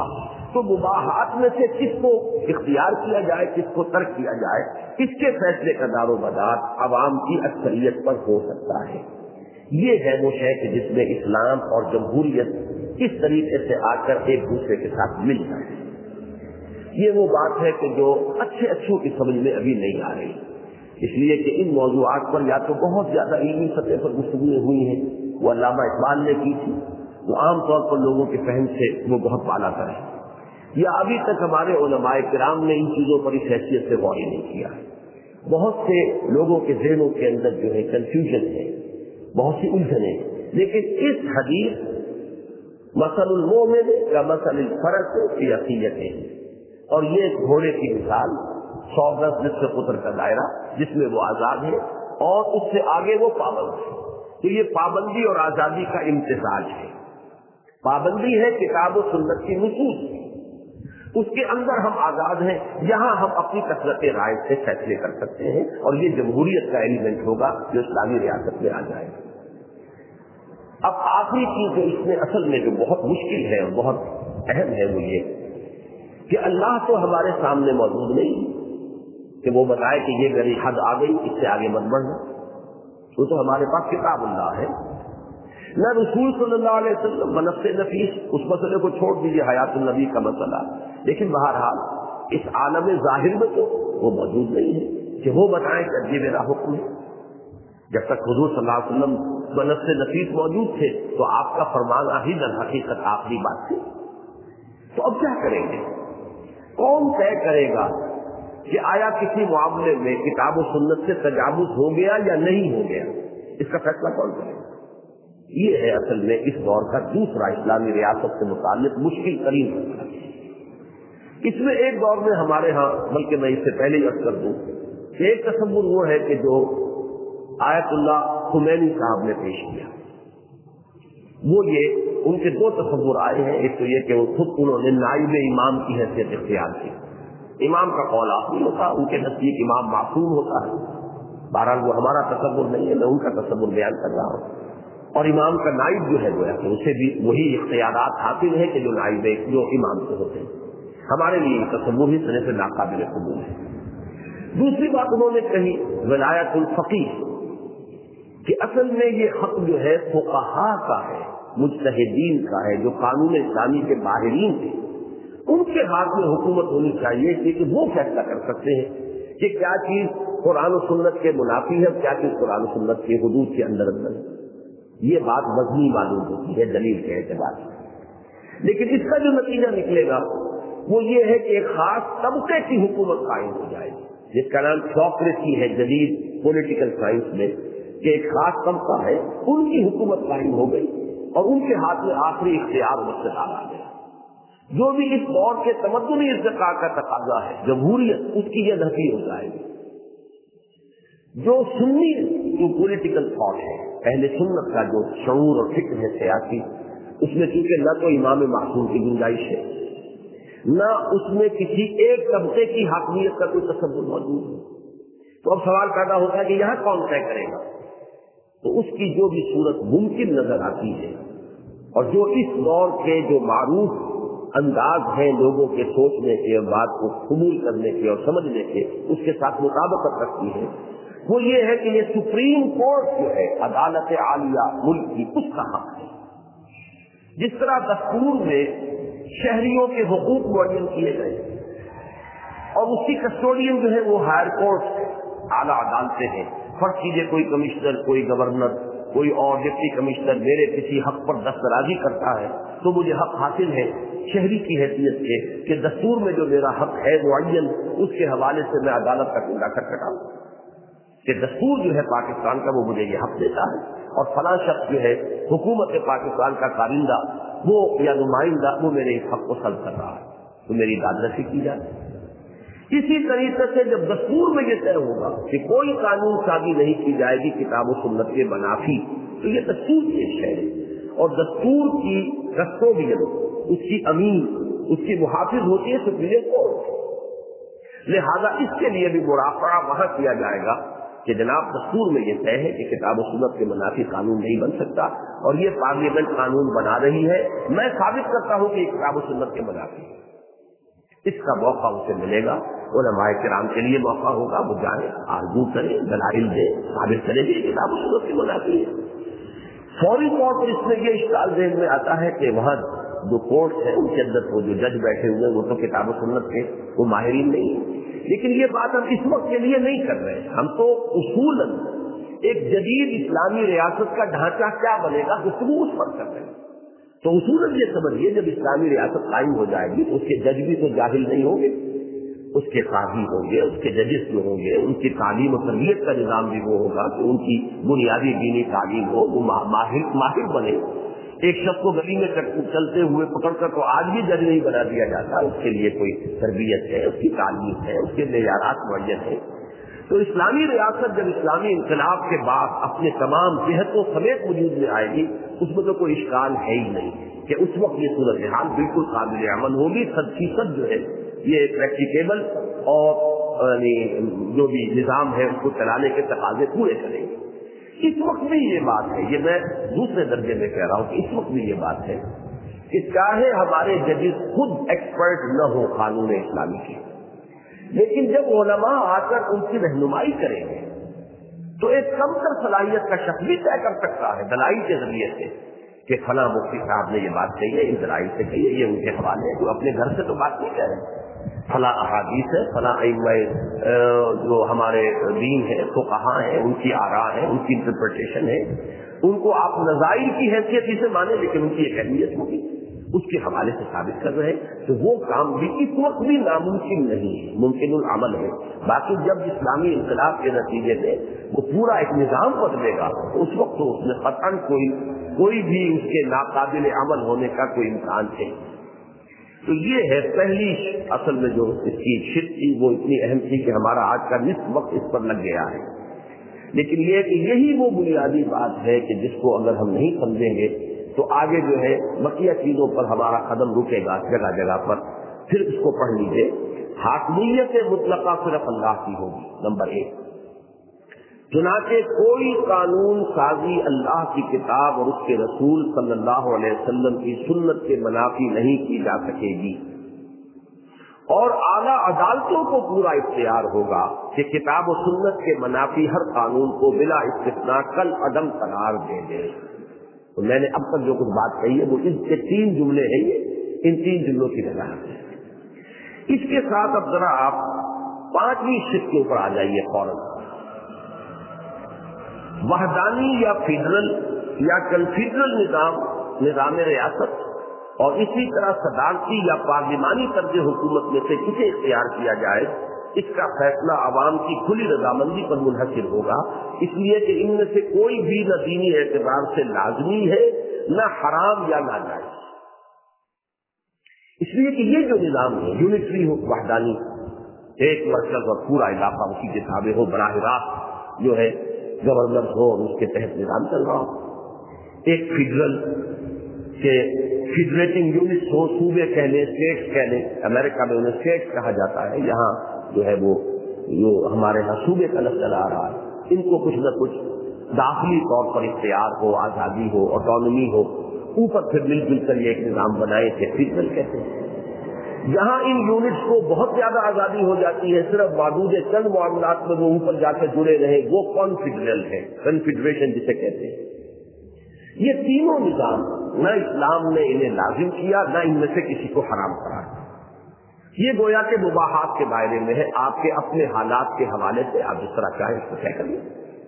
تو مباحات میں سے کس کو اختیار کیا جائے کس کو ترک کیا جائے، اس کے فیصلے کا دار و مدار عوام کی اکثریت پر ہو سکتا ہے۔ یہ ہے وہ شے کہ جس میں اسلام اور جمہوریت اس طریقے سے آ کر ایک دوسرے کے ساتھ مل جائے۔ یہ وہ بات ہے کہ جو اچھوں کی سمجھ میں ابھی نہیں آ رہی، اس لیے کہ ان موضوعات پر یا تو بہت زیادہ علمی سطح پر گفتگویں ہوئی ہیں، وہ علامہ اقبال نے کی تھی، وہ عام طور پر لوگوں کے فہم سے وہ بہت بالا تر ہے، یا ابھی تک ہمارے علماء کرام نے ان چیزوں پر اس حیثیت سے غور ہی نہیں کیا۔ بہت سے لوگوں کے ذہنوں کے اندر جو ہے کنفیوژن ہے، بہت سی الجھنیں، لیکن اس حدیث مثل المومن کا مثل الفرس فی عقیدتہ، اور یہ گھوڑے کی مثال 100 گز نصف قطر کا دائرہ جس میں وہ آزاد ہے اور اس سے آگے وہ پابند ہے۔ تو یہ پابندی اور آزادی کا امتزاج ہے۔ پابندی ہے کتاب و سنت کی نصوص، اس کے اندر ہم آزاد ہیں، یہاں ہم اپنی کثرت رائے سے فیصلے کر سکتے ہیں، اور یہ جمہوریت کا ایلیمنٹ ہوگا جو اسلامی ریاست میں آ جائے گا۔ اب آخری چیز جو اس میں اصل میں جو بہت مشکل ہے اور بہت اہم ہے وہ یہ کہ اللہ تو ہمارے سامنے موجود نہیں کہ وہ بتائے کہ یہ میری حد آ گئی، اس سے آگے مت بڑھنا، وہ تو ہمارے پاس کتاب اللہ ہے، نہ رسول صلی اللہ علیہ وسلم بنفس نفیس، اس مسئلے کو چھوڑ دیجیے حیات النبی کا مسئلہ، لیکن بہرحال اس عالم ظاہر میں تو وہ موجود نہیں ہے کہ وہ بتائیں کہ یہ میرا حکم ہے۔ جب تک حضور صلی اللہ علیہ وسلم بنفس نفیس موجود تھے تو آپ کا فرمان ہی در حقیقت آخری بات تھی۔ تو اب کیا کریں گے؟ کون طے کرے گا کہ آیا کسی معاملے میں کتاب و سنت سے تجاوز ہو گیا یا نہیں ہو گیا؟ اس کا فیصلہ کون کرے گا؟ یہ ہے اصل میں اس دور کا دوسرا اسلامی ریاست سے متعلق مشکل ترین مسئلہ۔ اس میں ایک دور میں ہمارے ہاں، بلکہ میں اس سے پہلے ہی عرض کر دوں کہ ایک تصور وہ ہے کہ جو آیت اللہ خمینی صاحب نے پیش کیا، وہ یہ ان کے دو تصور آئے ہیں۔ ایک تو یہ کہ وہ خود انہوں نے نائب امام کی حیثیت اختیار کی، امام کا قول آخری ہوتا، ان کے نزدیک امام معصوم ہوتا ہے، بہرحال وہ ہمارا تصور نہیں ہے، میں ان کا تصور بیان کر رہا ہوں، اور امام کا نائب جو ہے گویا کہ اسے بھی وہی اختیارات حاصل ہے کہ جو نائب جو امام سے ہوتے ہیں۔ ہمارے لیے تصور ہی طرح سے ناقابل قبول ہے۔ دوسری بات انہوں نے کہی ولایت الفقیہ، کہ اصل میں یہ حق جو ہے فقہاء کا ہے، مجتہدین کا ہے، جو قانون اسلامی کے ماہرین تھے، ان کے ہاتھ میں حکومت ہونی چاہیے کہ وہ فیصلہ کر سکتے ہیں کہ کیا چیز قرآن و سنت کے منافی ہے، کیا چیز قرآن و سنت کے حدود کے اندر ہے۔ یہ بات وزنی معلوم ہوتی ہے دلیل کے اعتبار سے، لیکن اس کا جو نتیجہ نکلے گا وہ یہ ہے کہ ایک خاص طبقے کی حکومت قائم ہو جائے گی، جس کا نام تھیوکریسی ہے جدید پولیٹیکل سائنس میں، کہ ایک خاص طبقہ ہے، ان کی حکومت قائم ہو گئی اور ان کے ہاتھ میں آخری اختیار مستقل آ گیا۔ جو بھی اس دور کے تمدنی ارتقاء کا تقاضا ہے، جمہوریت، اس کی یہ نفی ہو جائے گی۔ جو سنی جو پولیٹیکل تھاٹ ہے، اہل سنت کا جو شعور اور فکر ہے سیاسی، اس میں چونکہ نہ تو امام معصوم کی گنجائش ہے، نہ اس میں کسی ایک طبقے کی حاکمیت کا کوئی تصور موجود ہے، تو اب سوال پیدا ہوتا ہے کہ یہاں کون طے کرے گا؟ تو اس کی جو بھی صورت ممکن نظر آتی ہے اور جو اس دور کے جو معروف انداز ہیں لوگوں کے سوچنے کے اور بات کو قبول کرنے کے اور سمجھنے کے، اس کے ساتھ مطابقت رکھتی ہے، وہ یہ ہے کہ یہ سپریم کورٹ جو ہے عدالت عالیہ ملک کی، اس کا حق ہے۔ جس طرح دستور میں شہریوں کے حقوق معین کیے گئے اور اس کی کسٹوڈین جو ہے وہ ہائر کورٹ اعلیٰ عدالتیں ہیں، فرض کیجیے کوئی کمشنر، کوئی گورنر، کوئی اور ڈپٹی کمشنر میرے کسی حق پر دسترازی کرتا ہے تو مجھے حق حاصل ہے شہری کی حیثیت سے کہ دستور میں جو میرا حق ہے معین، اس کے حوالے سے میں عدالت کا کنڈا کھٹکھٹاؤں کہ دستور جو ہے پاکستان کا وہ مجھے یہ حق دیتا ہے، اور فلاں شخص جو ہے حکومت پاکستان کا کارندہ وہ یا نمائندہ وہ میرے اس حق کو سلب کر رہا ہے، تو میری داد رسی کی جائے۔ اسی طریقے سے جب دستور میں یہ طے ہوگا کہ کوئی قانون سازی نہیں کی جائے گی کتاب و سنت کے منافی، تو یہ دستور پیش ہے، اور دستور کی کسٹوڈین، اس کی امین، اس کی محافظ ہوتی ہے سپریم کورٹ، لہذا اس کے لیے بھی مراقبہ وہاں کیا جائے گا کہ جناب دستور میں یہ طے ہے کہ کتاب و سنت کے منافی قانون نہیں بن سکتا، اور یہ پارلیمنٹ قانون بنا رہی ہے، میں ثابت کرتا ہوں کہ یہ کتاب و سنت کے منافی ہے، اس کا موقع اسے ملے گا، علماء کرام کے لیے موقع ہوگا، وہ جائیں، آرزو کریں، دلائل دیں، ثابت کریں کہ یہ کتاب و سنت کی منافی ہے۔ فوری طور پر اس میں یہ اشکال ذہن میں آتا ہے کہ وہاں جو کورٹ ہے ان کے اندر وہ جو جج بیٹھے ہوئے وہ تو کتاب و سنت کے وہ ماہرین نہیں ہیں، لیکن یہ بات ہم اس وقت کے لیے نہیں کر رہے ہیں۔ ہم تو اصولاً ایک جدید اسلامی ریاست کا ڈھانچہ کیا بنے گا گفتگو اس پر کر رہے ہیں۔ تو اصولاً یہ سمجھیے جب اسلامی ریاست قائم ہو جائے گی تو اس کے جج بھی تو جاہل نہیں ہوں گے، اس کے قاضی ہوں گے، اس کے ججز جو ہوں گے، ان کی تعلیم و تربیت کا نظام بھی وہ ہوگا کہ ان کی بنیادی دینی تعلیم ہو، وہ ماہر بنے۔ ایک شخص کو گلی میں چلتے ہوئے پکڑ کر تو آج بھی جج نہیں بنا دیا جاتا، اس کے لیے کوئی تربیت ہے، اس کی تعلیم ہے، اس کے معیارات معین ہیں۔ تو اسلامی ریاست جب اسلامی انقلاب کے بعد اپنے تمام جہتوں سمیت وجود میں آئے گی، اس میں تو کوئی اشکال ہے ہی نہیں کہ اس وقت یہ صورتحال بالکل قابل عمل ہوگی، 100% جو ہے یہ پریکٹیکیبل اور جو بھی نظام ہے اس کو چلانے کے تقاضے پورے کریں گے۔ اس وقت بھی یہ بات ہے، یہ میں دوسرے درجے میں کہہ رہا ہوں کہ اس وقت بھی یہ بات ہے کہ چاہے ہمارے ججز خود ایکسپرٹ نہ ہو قانون اسلامی کی، لیکن جب علماء آ کر ان کی رہنمائی کریں گے تو ایک کم تر صلاحیت کا شخص بھی طے کر سکتا ہے دلائل کے ذریعے سے کہ فلاں مفتی صاحب نے یہ بات کہی ہے، ان دلائل سے کہی ہے، یہ ان کے حوالے ہے، جو اپنے گھر سے تو بات نہیں کہہ رہے، فلاں احادیث ہے، فلاں ائمہ جو ہمارے دین ہے، فقہاء ہیں، ان کی آراء ہے، ان کی انٹرپریٹیشن ہے، ان کو آپ نظائر کی حیثیت سے مانیں لیکن ان کی ایک اہمیت ہوگی، اس کے حوالے سے ثابت کر رہے ہیں، تو وہ کام بھی اس وقت بھی ناممکن نہیں ہے، ممکن العمل ہے۔ باقی جب اسلامی انقلاب کے نتیجے میں وہ پورا ایک نظام بدلے گا تو اس وقت تو اس میں قطعاً کوئی بھی اس کے ناقابل عمل ہونے کا کوئی امکان ہے۔ تو یہ ہے پہلی اصل میں جو اس کی شرط تھی وہ اتنی اہم تھی کہ ہمارا آج کا نصف وقت اس پر لگ گیا ہے، لیکن یہ کہ یہی وہ بنیادی بات ہے کہ جس کو اگر ہم نہیں سمجھیں گے تو آگے جو ہے بقیہ چیزوں پر ہمارا قدم رکے گا جگہ جگہ پر۔ پھر اس کو پڑھ لیجیے، حاکمیت مطلقہ صرف اللہ کی ہوگی، نمبر 1۔ چنانچہ کوئی قانون سازی اللہ کی کتاب اور اس کے رسول صلی اللہ علیہ وسلم کی سنت کے منافی نہیں کی جا سکے گی، اور اعلیٰ عدالتوں کو پورا اختیار ہوگا کہ کتاب و سنت کے منافی ہر قانون کو بلا استثناء کل عدم قرار دے دے۔ تو میں نے اب تک جو کچھ بات کہی ہے وہ اس کے 3 جملے ہیں، یہ ان 3 جملوں کی وضاحت ہے۔ اس کے ساتھ اب ذرا آپ 5ویں شق کے اوپر آ جائیے فوراً۔ وحدانی یا فیڈرل یا کنفیڈرل نظام ریاست اور اسی طرح صدارتی یا پارلیمانی طرز حکومت میں سے کسے اختیار کیا جائے، اس کا فیصلہ عوام کی کھلی رضامندی پر منحصر ہوگا، اس لیے کہ ان میں سے کوئی بھی نہ دینی اعتبار سے لازمی ہے نہ حرام یا ناجائز، اس لیے کہ یہ جو نظام ہے یونٹری ہو، وحدانی، ایک مرکز اور پورا علاقہ اسی کے تابع ہو، براہ راست جو ہے گورنر ہو اور اس کے تحت نظام چل رہا ہو، ایک فیڈرل کے فیڈریٹنگ یونٹس ہو، صوبے کہہ لیں، اسٹیٹس کہہ لیں، امریکہ میں انہیں اسٹیٹس کہا جاتا ہے، یہاں جو ہے وہ جو ہمارے یہاں صوبے کا لفظ چلا آ رہا ہے، ان کو کچھ نہ کچھ داخلی طور پر اختیار ہو، آزادی ہو، آٹونومی ہو، اوپر پھر مل جل کر یہ ایک نظام بنائے تھے، فیڈرل کہتے ہیں۔ جہاں ان یونٹس کو بہت زیادہ آزادی ہو جاتی ہے، صرف محدود چند معاملات میں وہ اوپر جا کے جڑے رہے، وہ کانفیڈرل ہے، کنفیڈریشن جسے کہتے ہیں۔ یہ تینوں نظام نہ اسلام نے انہیں لازم کیا نہ ان میں سے کسی کو حرام قرار دیا، یہ گویا کہ مباحات کے دائرے میں ہے، آپ کے اپنے حالات کے حوالے سے آپ جس طرح چاہیں اس کو طے کریے۔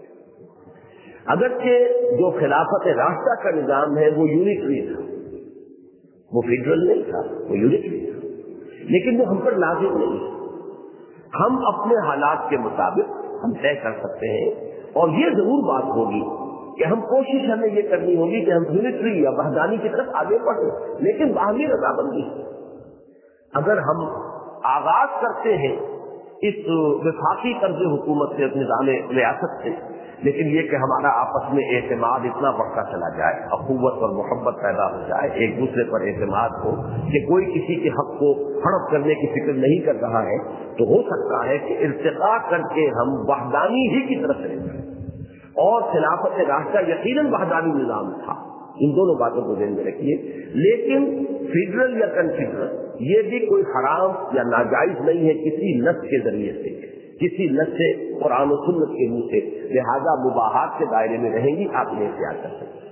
اگرچہ جو خلافت راشدہ کا نظام ہے وہ یونٹری تھا، وہ فیڈرل نہیں تھا، وہ یونٹری تھا، لیکن وہ ہم پر لازم نہیں ہے، ہم اپنے حالات کے مطابق ہم طے کر سکتے ہیں، اور یہ ضرور بات ہوگی کہ ہم کوشش ہمیں یہ کرنی ہوگی کہ ہم یونٹری یا وحدانی کی طرف آگے بڑھیں، لیکن باہمی رضامندی۔ اگر ہم آغاز کرتے ہیں اس وفاقی طرز حکومت سے، نظام ریاست سے، لیکن یہ کہ ہمارا آپس میں اعتماد اتنا بڑھتا چلا جائے، اخوت اور محبت پیدا ہو جائے، ایک دوسرے پر اعتماد ہو کہ کوئی کسی کے حق کو ہڑپ کرنے کی فکر نہیں کر رہا ہے، تو ہو سکتا ہے کہ ارتقاء کر کے ہم وحدانی ہی کی طرف چلے جائیں۔ اور خلافت راشدہ یقیناً وحدانی نظام تھا، ان دونوں باتوں کو ذہن میں رکھیے. لیکن فیڈرل یا کنفیڈرل یہ بھی کوئی حرام یا ناجائز نہیں ہے کسی نص کے ذریعے سے، کسی نص سے قرآن و سنت کے منہ سے، لہذا مباحات کے دائرے میں رہیں گی، آپ نے اختیار کر سکتے.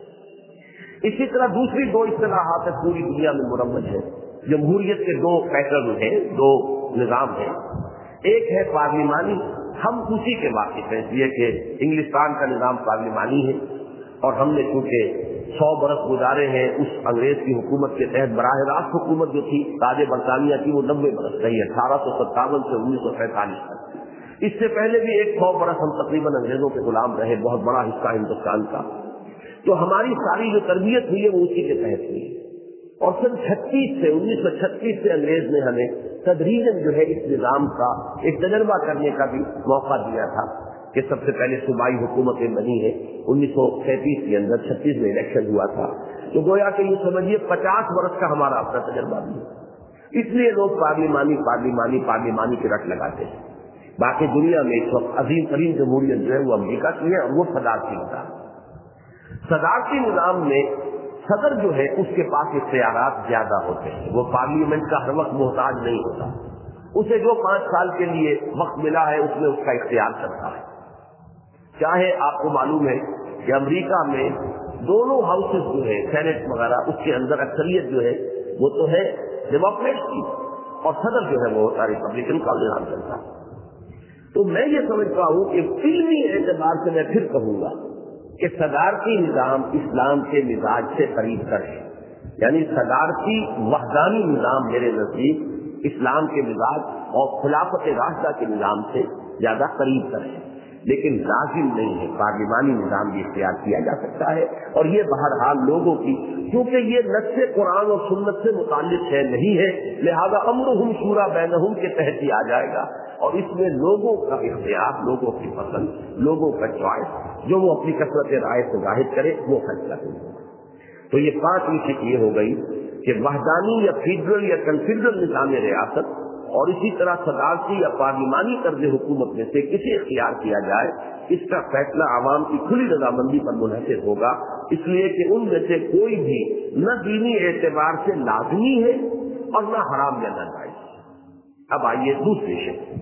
اسی طرح دوسری دو اصطلاحات پوری دنیا میں مرمج ہے. جمہوریت کے دو پیٹرن ہیں، دو نظام ہیں. ایک ہے پارلیمانی، ہم اسی کے واقف ہیں، اس لیے کہ انگلستان کا نظام پارلیمانی ہے اور ہم نے چونکہ 100 برس گزارے ہیں اس انگریز کی حکومت کے تحت. براہ راست حکومت جو تھی تاج برطانیہ کی وہ 90 برس رہی، 1857 سے 1947 تک. اس سے پہلے بھی 100 برس ہم تقریباً انگریزوں کے غلام رہے، بہت بڑا حصہ ہندوستان کا. تو ہماری ساری جو تربیت ہوئی ہے وہ اسی کے تحت ہوئی. اور سن 1936 سے انگریز نے ہمیں تدریجاً جو ہے اس نظام کا ایک تجربہ کرنے کا بھی موقع دیا تھا کہ سب سے پہلے صوبائی حکومتیں بنی ہیں 1937 کے اندر. 36 میں الیکشن ہوا تھا. تو گویا کہ یہ سمجھیے 50 برس کا ہمارا اپنا تجربہ بھی ہے. اس لیے لوگ پارلیمانی کے رٹ لگاتے ہیں. باقی دنیا میں اس وقت عظیم ترین جمہوریت جو ہے وہ امریکہ کی ہے اور وہ صدارتی نظام. صدارتی نظام میں صدر جو ہے اس کے پاس اختیارات زیادہ ہوتے ہیں. وہ پارلیمنٹ کا ہر وقت محتاج نہیں ہوتا. اسے جو 5 سال کے لیے وقت ملا ہے اس میں اس کا اختیار کرتا ہے. چاہے آپ کو معلوم ہے کہ امریکہ میں دونوں ہاؤسز جو ہے سینٹ وغیرہ اس کے اندر اکثریت جو ہے وہ تو ہے ڈیموکریٹس کی اور صدر جو ہے وہ ہوتا ریپبلکن کا نظام چلتا ہے. تو میں یہ سمجھتا ہوں کہ فلمی اعتبار سے میں پھر کہوں گا کہ صدارتی نظام اسلام کے مزاج سے قریب تر ہے. یعنی صدارتی وحدانی نظام میرے نزدیک اسلام کے مزاج اور خلافت راشدہ کے نظام سے زیادہ قریب تر ہے. لیکن لازم نہیں ہے، پارلیمانی نظام بھی اختیار کیا جا سکتا ہے. اور یہ بہرحال لوگوں کی، کیونکہ یہ نص قرآن اور سنت سے متعلق ہے نہیں ہے، لہذا امرہم شورا بینہم کے تحت ہی آ جائے گا. اور اس میں لوگوں کا اختیار، لوگوں کی پسند، لوگوں کا چوائس جو وہ اپنی کثرت رائے سے ظاہر کرے وہ فیصلہ کرے. تو یہ 5ویں فکر یہ ہو گئی کہ وحدانی یا فیڈرل یا کنفیڈرل نظام ریاست اور اسی طرح صدارتی یا پارلیمانی طرز حکومت میں سے کسی اختیار کیا جائے، اس کا فیصلہ عوام کی کھلی رضامندی پر منحصر ہوگا. اس لیے کہ ان میں سے کوئی بھی نہ دینی اعتبار سے لازمی ہے اور نہ حرام یا ناجائز. اب آئیے دوسری شکل،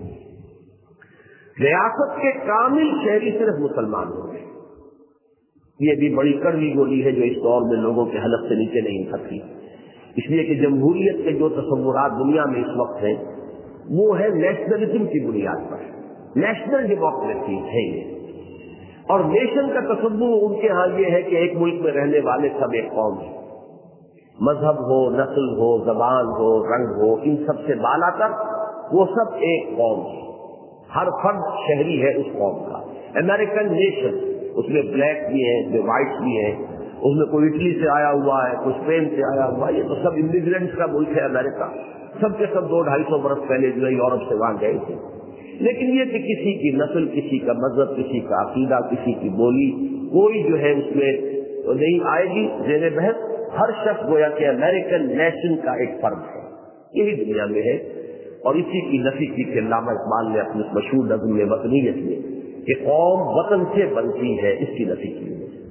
ریاست کے کامل شہری صرف مسلمان ہوں گے. یہ بھی بڑی کڑوی گولی ہے جو اس دور میں لوگوں کے حلق سے نیچے نہیں اترتی. اس لیے کہ جمہوریت کے جو تصورات دنیا میں اس وقت ہیں وہ ہے نیشنلزم کی بنیاد پر. نیشنل ڈیموکریسی ہے یہ، اور نیشن کا تصور ان کے ہاں یہ ہے کہ ایک ملک میں رہنے والے سب ایک قوم ہے. مذہب ہو، نسل ہو، زبان ہو، رنگ ہو، ان سب سے بالا تر وہ سب ایک قوم ہے. ہر فرد شہری ہے اس قوم کا. امریکن نیشن، اس میں بلیک بھی ہیں، جو وائٹ بھی ہیں، اس میں کوئی اٹلی سے آیا ہوا ہے، کوئی اسپین سے آیا ہوا ہے. یہ تو سب امیگرینٹس کا ملک ہے امریکہ. سب کے سب 200-250 برس پہلے جو ہے یورپ سے وہاں گئے تھے. لیکن یہ کہ کسی کی نسل، کسی کا مذہب، کسی کا عقیدہ، کسی کی بولی کوئی جو ہے اس میں نہیں آئے گی زیر بحث. ہر شخص گویا کہ امریکن نیشن کا ایک فرد ہے. یہی دنیا میں ہے. اور اسی کی نفی کی کہ علامہ اقبال نے اپنے مشہور نظم میں وطنیت میں کہ قوم وطن سے بنتی ہے، اس کی نفی کی.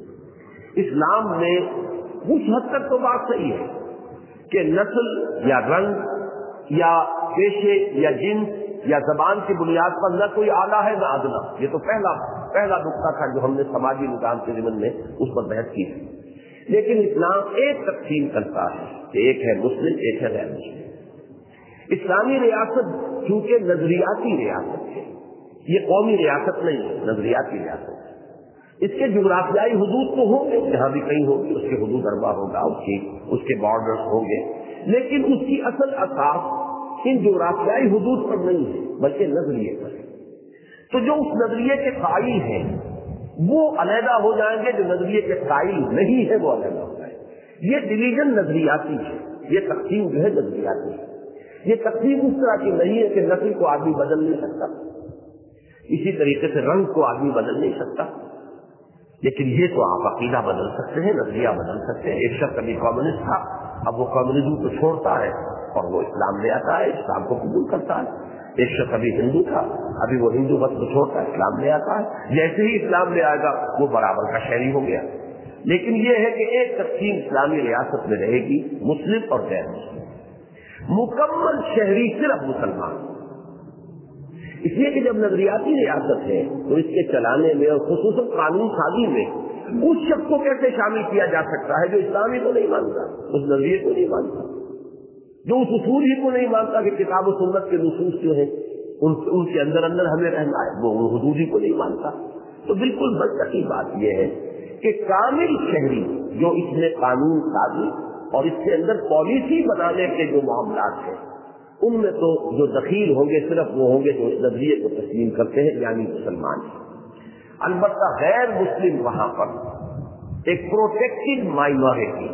اسلام میں کچھ حد تک تو بات صحیح ہے کہ نسل یا رنگ یا پیشے یا جنس یا زبان کی بنیاد پر نہ کوئی اعلیٰ ہے نہ ادنا. یہ تو پہلا نقطہ تھا جو ہم نے سماجی نظام کے ضمن میں اس پر بحث کی ہے. لیکن اسلام ایک تقسیم کرتا ہے کہ ایک ہے مسلم، ایک ہے غیر مسلم. اسلامی ریاست چونکہ نظریاتی ریاست ہے، یہ قومی ریاست نہیں ہے، نظریاتی ریاست ہے. اس کے جغرافیائی حدود تو ہوں گے، جہاں بھی کہیں ہوگی اس کے حدود اربع ہوگا، اس کے بارڈرز ہوں گے. لیکن اس کی اصل اساس ان جغرافیائی حدود پر نہیں ہے بلکہ نظریے پر ہے. تو جو اس نظریے کے قائل ہیں وہ علیحدہ ہو جائیں گے، جو نظریے کے قائل نہیں ہے وہ علیحدہ ہو جائیں گے. یہ ڈویژن نظریاتی ہے، یہ تقسیم جو ہے نظریاتی ہے. یہ تقسیم اس طرح کی نہیں ہے کہ نسل کو آدمی بدل نہیں سکتا، اسی طریقے سے رنگ کو آدمی بدل نہیں سکتا. لیکن یہ تو آپ عقیدہ بدل سکتے ہیں، نظریہ بدل سکتے ہیں. ایک شخص ابھی کمیونسٹ تھا، اب وہ کمیونزم کو چھوڑتا ہے اور وہ اسلام لے آتا ہے، اسلام کو قبول کرتا ہے. ایک شخص ابھی ہندو تھا، ابھی وہ ہندو مت کو چھوڑتا ہے، اسلام لے آتا ہے. جیسے ہی اسلام لے آئے گا وہ برابر کا شہری ہو گیا. لیکن یہ ہے کہ ایک تقسیم اسلامی ریاست میں رہے گی، مسلم اور غیر مسلم، مکمل شہری صرف مسلمان۔ اس لیے کہ جب نظریاتی ریاست ہے تو اس کے چلانے میں اور خصوصاً قانون سازی میں اس شخص کو کیسے شامل کیا جا سکتا ہے جو اسلامی کو نہیں مانتا، اس نظریے کو نہیں مانتا، جو اس اصول ہی کو نہیں مانتا کہ کتاب و سنت کے نصوص جو ہیں ان کے اندر ہمیں رہنا ہے، وہ حدود ہی کو نہیں مانتا۔ تو بالکل منطقی بات یہ ہے کہ کامل شہری جو اس میں قانون سازی اور اس کے اندر پالیسی بنانے کے جو معاملات ہیں ان میں تو جو دخیل ہوں گے صرف وہ ہوں گے جو اس نظریے کو تسلیم کرتے ہیں، یعنی مسلمان ہیں۔ البتہ غیر مسلم وہاں پر ایک پروٹیکٹڈ مائنورٹی،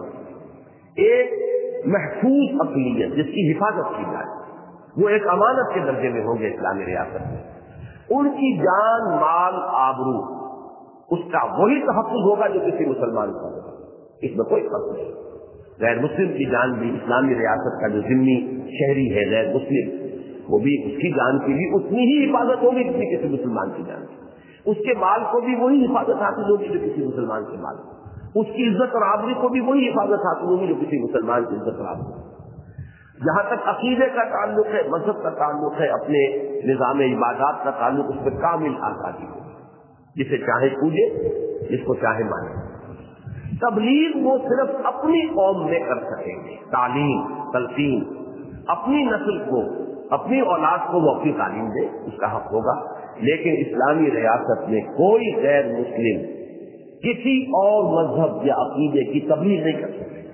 ایک محفوظ اقلیت جس کی حفاظت کی جائے، وہ ایک امانت کے درجے میں ہوں گے اسلامی ریاست میں۔ ان کی جان، مال، آبرو اس کا وہی تحفظ ہوگا جو کسی مسلمان کا ہوگا، اس میں کوئی فرق نہیں۔ غیر مسلم کی جان بھی اسلامی ریاست کا جو ذمہ شہری ہے غیر مسلم، وہ بھی اس کی جان کی بھی اتنی ہی حفاظت ہوگی جتنی کسی مسلمان کی جان کی، اس کے مال کو بھی وہی حفاظت حاصل ہوگی جو کسی مسلمان کے مال کو، اس کی عزت اور آبرو کو بھی وہی حفاظت حاصل ہوگی جو کسی مسلمان کی عزت اور آبرو۔ جہاں تک عقیدے کا تعلق ہے، مذہب کا تعلق ہے، اپنے نظام عبادات کا تعلق، اس میں کامل آزادی ہوگی، جسے چاہے پوجے، جس کو چاہے مانے۔ تبلیغ وہ صرف اپنی قوم میں کر سکیں گے، تعلیم، تلقین، اپنی نسل کو، اپنی اولاد کو وہ اپنی تعلیم دے، اس کا حق ہوگا۔ لیکن اسلامی ریاست میں کوئی غیر مسلم کسی اور مذہب یا عقیدے کی تبلیغ نہیں کر سکتے۔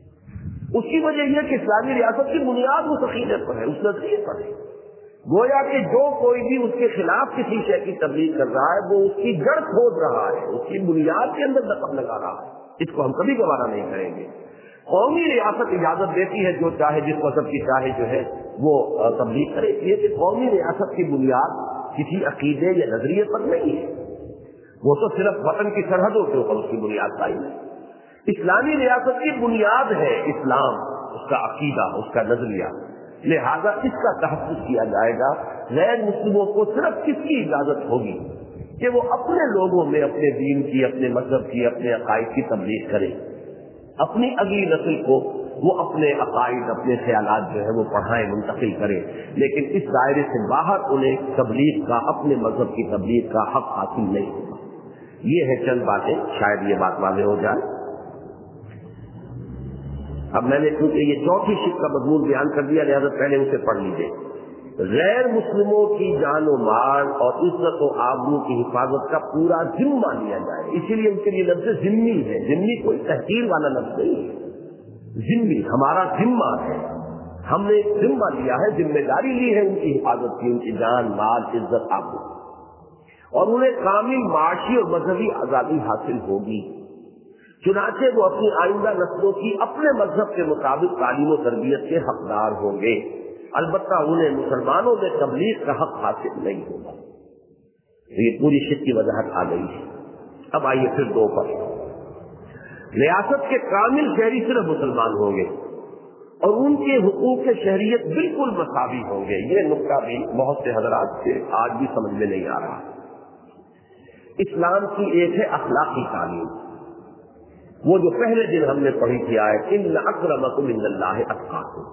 اس کی وجہ یہ کہ اسلامی ریاست کی بنیاد اس عقیدے پر ہے، اس نظریے پر ہے۔ گویا کہ جو کوئی بھی اس کے خلاف کسی شے کی تبلیغ کر رہا ہے وہ اس کی جڑ کھود رہا ہے، اس کی بنیاد کے اندر دخل لگا رہا ہے۔ اس کو ہم کبھی گوارا نہیں کریں گے۔ قومی ریاست اجازت دیتی ہے جو چاہے جس مذہب کی چاہے جو ہے وہ تبلیغ کرے، اس لیے کہ قومی ریاست کی بنیاد کسی عقیدے یا نظریے پر نہیں ہے، وہ تو صرف وطن کی سرحدوں کے اوپر اس کی بنیاد قائم ہے۔ اسلامی ریاست کی بنیاد ہے اسلام، اس کا عقیدہ، اس کا نظریہ، لہذا اس کا تحفظ کیا جائے گا۔ غیر مسلموں کو صرف کس کی اجازت ہوگی کہ وہ اپنے لوگوں میں اپنے دین کی، اپنے مذہب کی، اپنے عقائد کی تبلیغ کریں، اپنی اگلی نسل کو وہ اپنے عقائد، اپنے خیالات جو ہے وہ پڑھائیں، منتقل کریں، لیکن اس دائرے سے باہر انہیں تبلیغ کا، اپنے مذہب کی تبلیغ کا حق حاصل نہیں ہوگا۔ یہ ہے چند باتیں، شاید یہ بات واضح ہو جائے۔ اب میں نے کیونکہ یہ چوتھی شق کا مضمون بیان کر دیا، لہذا پہلے اسے پڑھ لیجیے۔ غیر مسلموں کی جان و مال اور عزت و آبرو کی حفاظت کا پورا ذمہ لیا جائے، اسی لیے ان کے لیے لفظ ذمہ ہے۔ ذمہ کوئی تحقیر والا لفظ نہیں ہے، ذمہ ہمارا ذمہ ہے، ہم نے ذمہ لیا ہے، ذمہ داری لی ہے ان کی حفاظت کی، ان کی جان، مال، عزت، آبرو، اور انہیں کامل معاشی اور مذہبی آزادی حاصل ہوگی۔ چنانچہ وہ اپنی آئندہ نسلوں کی اپنے مذہب کے مطابق تعلیم و تربیت کے حقدار ہوں گے، البتہ انہیں مسلمانوں میں تبلیغ کا حق حاصل نہیں ہوگا۔ یہ پوری شک کی وضاحت آ گئی ہے۔ اب آئیے پھر دو پر۔ ریاست کے کامل شہری صرف مسلمان ہوں گے اور ان کے حقوق شہریت بالکل مساوی ہوں گے۔ یہ نقطہ بھی بہت سے حضرات سے آج بھی سمجھ میں نہیں آ رہا۔ اسلام کی ایک ہے اخلاقی تعلیم، وہ جو پہلے دن ہم نے پڑھی تھی آیت ان اکرمکم عند اللہ اتقاکم،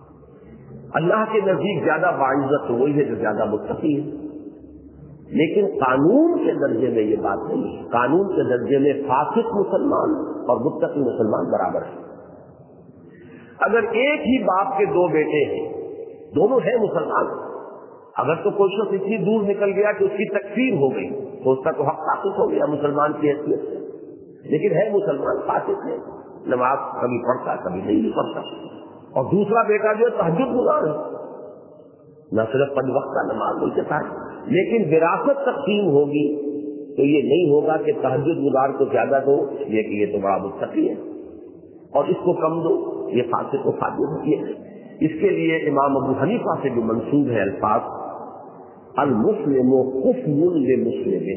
اللہ کے نزدیک زیادہ باعزت وہی ہے جو زیادہ متقی ہے۔ لیکن قانون کے درجے میں یہ بات نہیں ہے، قانون کے درجے میں فاسق مسلمان اور متقی مسلمان برابر ہیں۔ اگر ایک ہی باپ کے دو بیٹے ہیں، دونوں ہیں مسلمان، اگر تو کوئی شخص اتنی دور نکل گیا کہ اس کی تکفیر ہو گئی تو اس کا تو حق فاسق ہو گیا مسلمان کی حیثیت سے، لیکن ہے مسلمان، فاسق ہے، نماز کبھی پڑھتا کبھی نہیں پڑھتا، اور دوسرا بیٹا جو تہجد گزار ہے، نہ صرف 5 وقت کا نماز بولتا ہے، لیکن وراثت تقسیم ہوگی تو یہ نہیں ہوگا کہ تہجد گزار کو زیادہ دو اس لیے کہ یہ تو بڑا متقی ہے اور اس کو کم دو، یہ فاسق و فاجر ہوتی ہے۔ اس کے لیے امام ابو حنیفہ سے جو منسوب ہے الفاظ المسلم کفر لمسلم،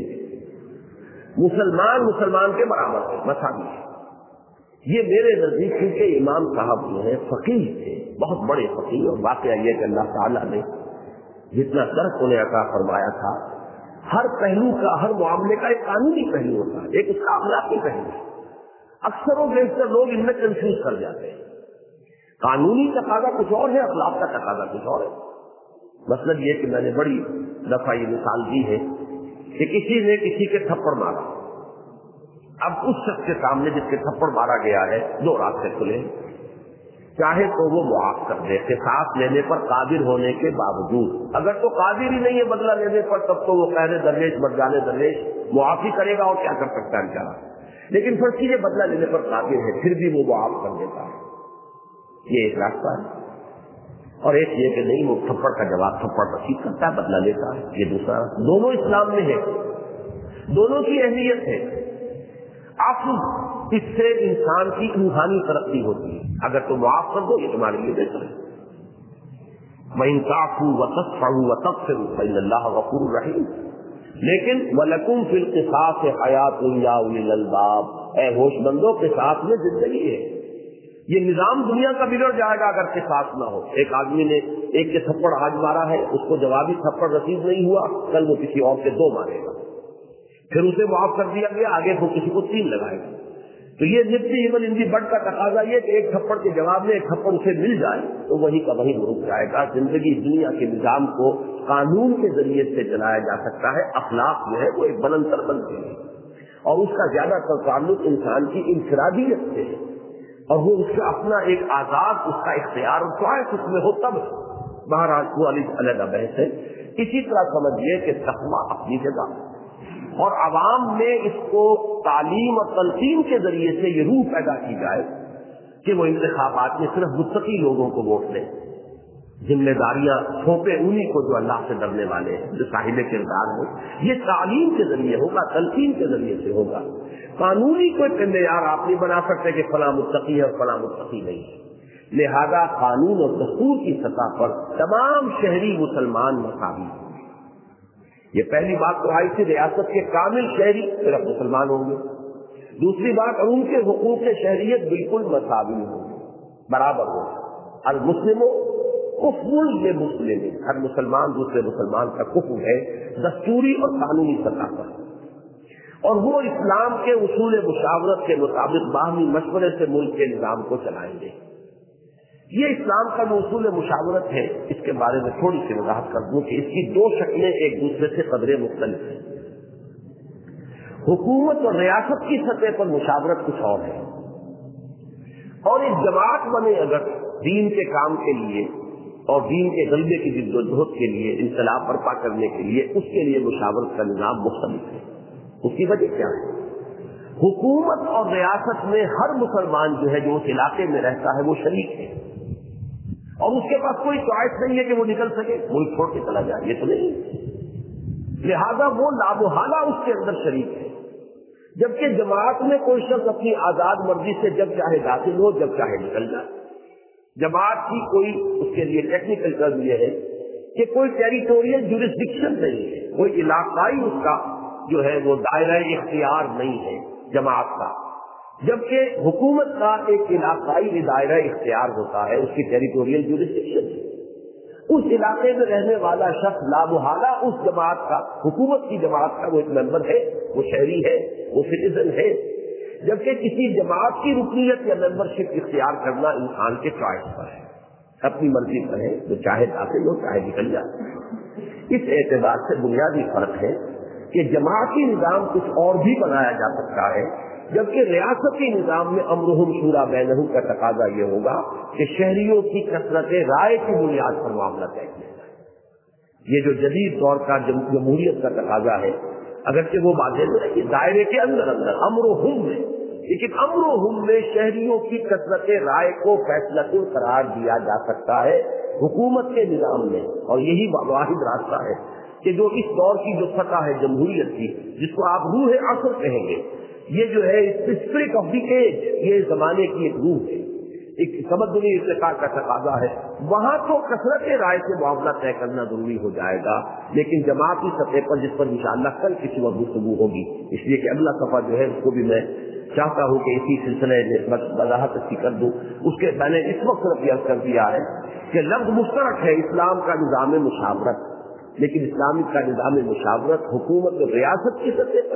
مسلمان مسلمان کے برابر ہے، مساوی ہے۔ یہ میرے نزدیک کیونکہ امام صاحب جو ہے فقیہ تھے، بہت بڑے فقیہ، اور واقعہ یہ کہ اللہ تعالیٰ نے جتنا درک انہیں عطا فرمایا تھا، ہر پہلو کا، ہر معاملے کا ایک قانونی پہلو ہوتا ہے، ایک اس کا اخلاقی پہلو ہے۔ اکثر و بیشتر لوگ ان میں کنفیوز کر جاتے ہیں. قانونی تقاضا کچھ اور ہے، اخلاق کا تقاضا کچھ اور ہے. مطلب یہ کہ میں نے بڑی دفعہ یہ مثال دی ہے کہ کسی نے کسی کے تھپڑ مارا. اب اس شخص کے سامنے جس کے تھپڑ مارا گیا ہے دو راستے کھلے، چاہے تو وہ معاف کر دے قصاص لینے پر قادر ہونے کے باوجود. اگر تو قادر ہی نہیں ہے بدلہ لینے پر تب تو وہ قہر درویش مرجان درویش معافی کرے گا اور کیا کر سکتا ہے بیچارہ. لیکن پھر چیزیں بدلہ لینے پر قادر ہے پھر بھی وہ معاف کر دیتا ہے. یہ ایک راستہ ہے. اور ایک یہ کہ نہیں، وہ تھپڑ کا جواب تھپڑ رسید کرتا ہے، بدلہ لیتا ہے. یہ دوسرا. دونوں اسلام میں ہے، دونوں کی اہمیت ہے. اس سے انسان کی روحانی ترقی ہوتی ہے. اگر تو معاف کر دو یہ تمہارے لیے بہتر ہے. وَإِن تَعْفُوا وَتَصْفَحُوا وَتَغْفِرُوا فَإِنَّ اللَّهَ غَفُورٌ رَحِيمٌ. لیکن وَلَكُمْ فِي الْقِصَاصِ حَيَاةٌ يَا أُولِي الْأَلْبَابِ، اے ہوش مندو قصاص میں زندگی ہے. یہ نظام دنیا کا بگڑ جائے گا اگر قصاص نہ ہو. ایک آدمی نے ایک کے تھپڑ آج مارا ہے، اس کو جوابی تھپڑ رسید نہیں ہوا، کل وہ کسی اور کے دو مارے گا. پھر اسے معاف کر دیا گیا، آگے وہ کسی کو 3 لگائے گا. تو یہ نفسی ایون ان دی بٹ کا تقاضا یہ کہ ایک تھپڑ کے جواب میں ایک تھپڑ اسے مل جائے تو وہی کا وہی رک جائے گا. زندگی دنیا کے نظام کو قانون کے ذریعے سے چلایا جا سکتا ہے. اخلاق جو ہے وہ ایک بلند تر بنتی ہے اور اس کا زیادہ تر تعلق انسان کی انفرادیت سے ہے اور وہ اس کا اپنا ایک آزاد اس کا اختیار اور چوائس اس میں ہو تب. بہرحال وہ علیحدہ بحث ہے. اسی طرح سمجھیے کہ تقویٰ اپنی جگہ اور عوام میں اس کو تعلیم اور تلقین کے ذریعے سے یہ روح پیدا کی جائے کہ وہ انتخابات میں صرف متقی لوگوں کو ووٹ دیں. ذمہ داریاں سونپے انہیں کو جو اللہ سے ڈرنے والے ہیں، جو صاحب کردار ہیں. یہ تعلیم کے ذریعے ہوگا، تلقین کے ذریعے سے ہوگا. قانونی کوئی معیار آپ نہیں بنا سکتے کہ فلاں متقی ہے اور فلاں متقی نہیں ہے. لہذا قانون اور دستور کی سطح پر تمام شہری مسلمان مساوی ہیں. یہ پہلی بات تو آئی تھی ریاست کے کامل شہری صرف مسلمان ہوں گے. دوسری بات ان کے حقوق شہریت بالکل مساوی ہوں گے، برابر ہوں. المسلموں کفر لمسلم، ہر مسلمان دوسرے مسلمان کا کفر ہے دستوری اور قانونی سطح پر. اور وہ اسلام کے اصول مشاورت کے مطابق باہمی مشورے سے ملک کے نظام کو چلائیں گے. یہ اسلام کا جو اصول مشاورت ہے اس کے بارے میں تھوڑی سی وضاحت کر دوں کہ اس کی 2 شکلیں ایک دوسرے سے قدرے مختلف ہیں. حکومت اور ریاست کی سطح پر مشاورت کچھ اور ہے، اور ایک جماعت بنے اگر دین کے کام کے لیے اور دین کے غلبے کی جدوجہد کے لیے، انقلاب برپا کرنے کے لیے، اس کے لیے مشاورت کا نظام مختلف ہے. اس کی وجہ کیا ہے؟ حکومت اور ریاست میں ہر مسلمان جو ہے جو اس علاقے میں رہتا ہے وہ شریک ہے اور اس کے پاس کوئی چوائس نہیں ہے کہ وہ نکل سکے ملک چھوڑ کے چلا جائے. یہ تو نہیں. لہذا وہ لامحالہ اس کے اندر شریک ہے. جبکہ جماعت میں کوئی شخص اپنی آزاد مرضی سے جب چاہے داخل ہو جب چاہے نکل جائے. جماعت کی کوئی اس کے لیے ٹیکنیکل ٹرم یہ ہے کہ کوئی ٹیریٹوریل جورسڈکشن نہیں ہے، کوئی علاقائی اس کا جو ہے وہ دائرہ اختیار نہیں ہے جماعت کا. جبکہ حکومت کا ایک علاقائی دائرہ اختیار ہوتا ہے، اس کی ٹیریٹوریل جورسڈکشن. اس علاقے میں رہنے والا شخص لامحالہ اس جماعت کا، حکومت کی جماعت کا وہ ایک ممبر ہے، وہ شہری ہے، وہ سٹیزن ہے. جبکہ کسی جماعت کی رکنیت یا ممبرشپ اختیار کرنا انسان کے چوائس پر ہے، اپنی مرضی پر ہے، جو چاہے داخل ہو چاہے نکل جائے. اس اعتبار سے بنیادی فرق ہے کہ جماعتی نظام کچھ اور بھی بنایا جا سکتا ہے، جبکہ ریاستی نظام میں امرہم شورا بینہم کا تقاضا یہ ہوگا کہ شہریوں کی کثرت رائے کی بنیاد پر معاملہ طے کیا جائے. یہ جو جدید دور کا جمہوریت کا تقاضا ہے، اگرچہ وہ واضح ہے کہ دائرے کے اندر امرہم میں، لیکن امرہم میں شہریوں کی کثرت رائے کو فیصلہ قرار دیا جا سکتا ہے حکومت کے نظام میں. اور یہی واحد راستہ ہے کہ جو اس دور کی جو سطح ہے جمہوریت کی، جس کو آپ روح عصر کہیں گے، یہ جو ہے اسپرٹ آف دی ایج، یہ زمانے کی ایک روح ہے، ایک تمدنی ارتقاء کا تقاضا ہے. وہاں تو کثرت رائے سے معاملہ طے کرنا ضروری ہو جائے گا، لیکن جماعتی سطح پر جس پر انشاءاللہ کل کسی وقت گفتگو ہوگی، اس لیے کہ اگلا صفحہ جو ہے اس کو بھی میں چاہتا ہوں کہ اسی سلسلے میں وضاحت اچھی کر دوں. اس کے میں نے اس وقت صرف یہ کر دیا ہے کہ لفظ مشترک ہے اسلام کا نظام مشاورت، لیکن اسلامی کا نظام مشاورت حکومت ریاست کی سطح پر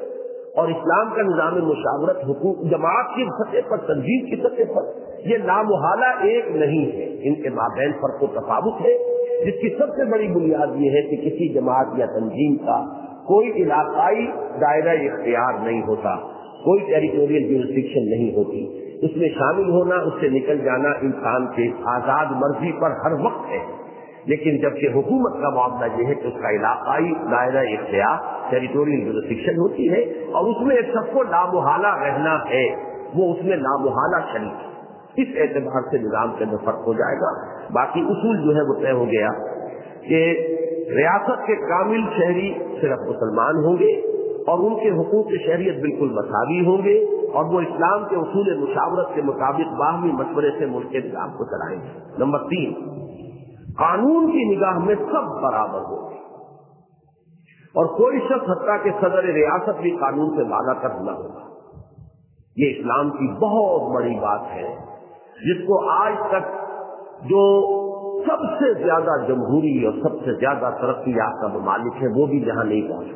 اور اسلام کا نظام مشاورت حقوق جماعت کی سطح پر، تنظیم کی سطح پر، یہ لامحالہ ایک نہیں ہے، ان کے مابین فرق و تفاوت ہے، جس کی سب سے بڑی بنیاد یہ ہے کہ کسی جماعت یا تنظیم کا کوئی علاقائی دائرہ اختیار نہیں ہوتا، کوئی ٹیریٹوریل جورسڈکشن نہیں ہوتی، اس میں شامل ہونا، اس سے نکل جانا انسان کے آزاد مرضی پر ہر وقت ہے۔ لیکن جبکہ حکومت کا معاملہ یہ ہے کہ اس کا علاقائی دائرہ اختیار ٹیریٹوریل جورسڈکشن ہوتی ہے، اور اس میں ایک سب کو لامحالہ رہنا ہے، وہ اس میں لامحالہ شریک ہے۔ اس اعتبار سے نظام کے اندر فرق ہو جائے گا۔ باقی اصول جو ہے وہ طے ہو گیا کہ ریاست کے کامل شہری صرف مسلمان ہوں گے، اور ان کے حقوق شہریت بالکل مساوی ہوں گے، اور وہ اسلام کے اصول مشاورت کے مطابق باہمی مشورے سے ملک کے نظام کو چلائیں گے۔ نمبر 3، قانون کی نگاہ میں سب برابر ہوں گے، اور کوئی شخص حتیٰ کہ صدر ریاست بھی قانون سے بالا تر نہ ہوگا۔ یہ اسلام کی بہت بڑی بات ہے، جس کو آج تک جو سب سے زیادہ جمہوری اور سب سے زیادہ ترقی یافتہ ممالک ہیں وہ بھی جہاں نہیں پہنچ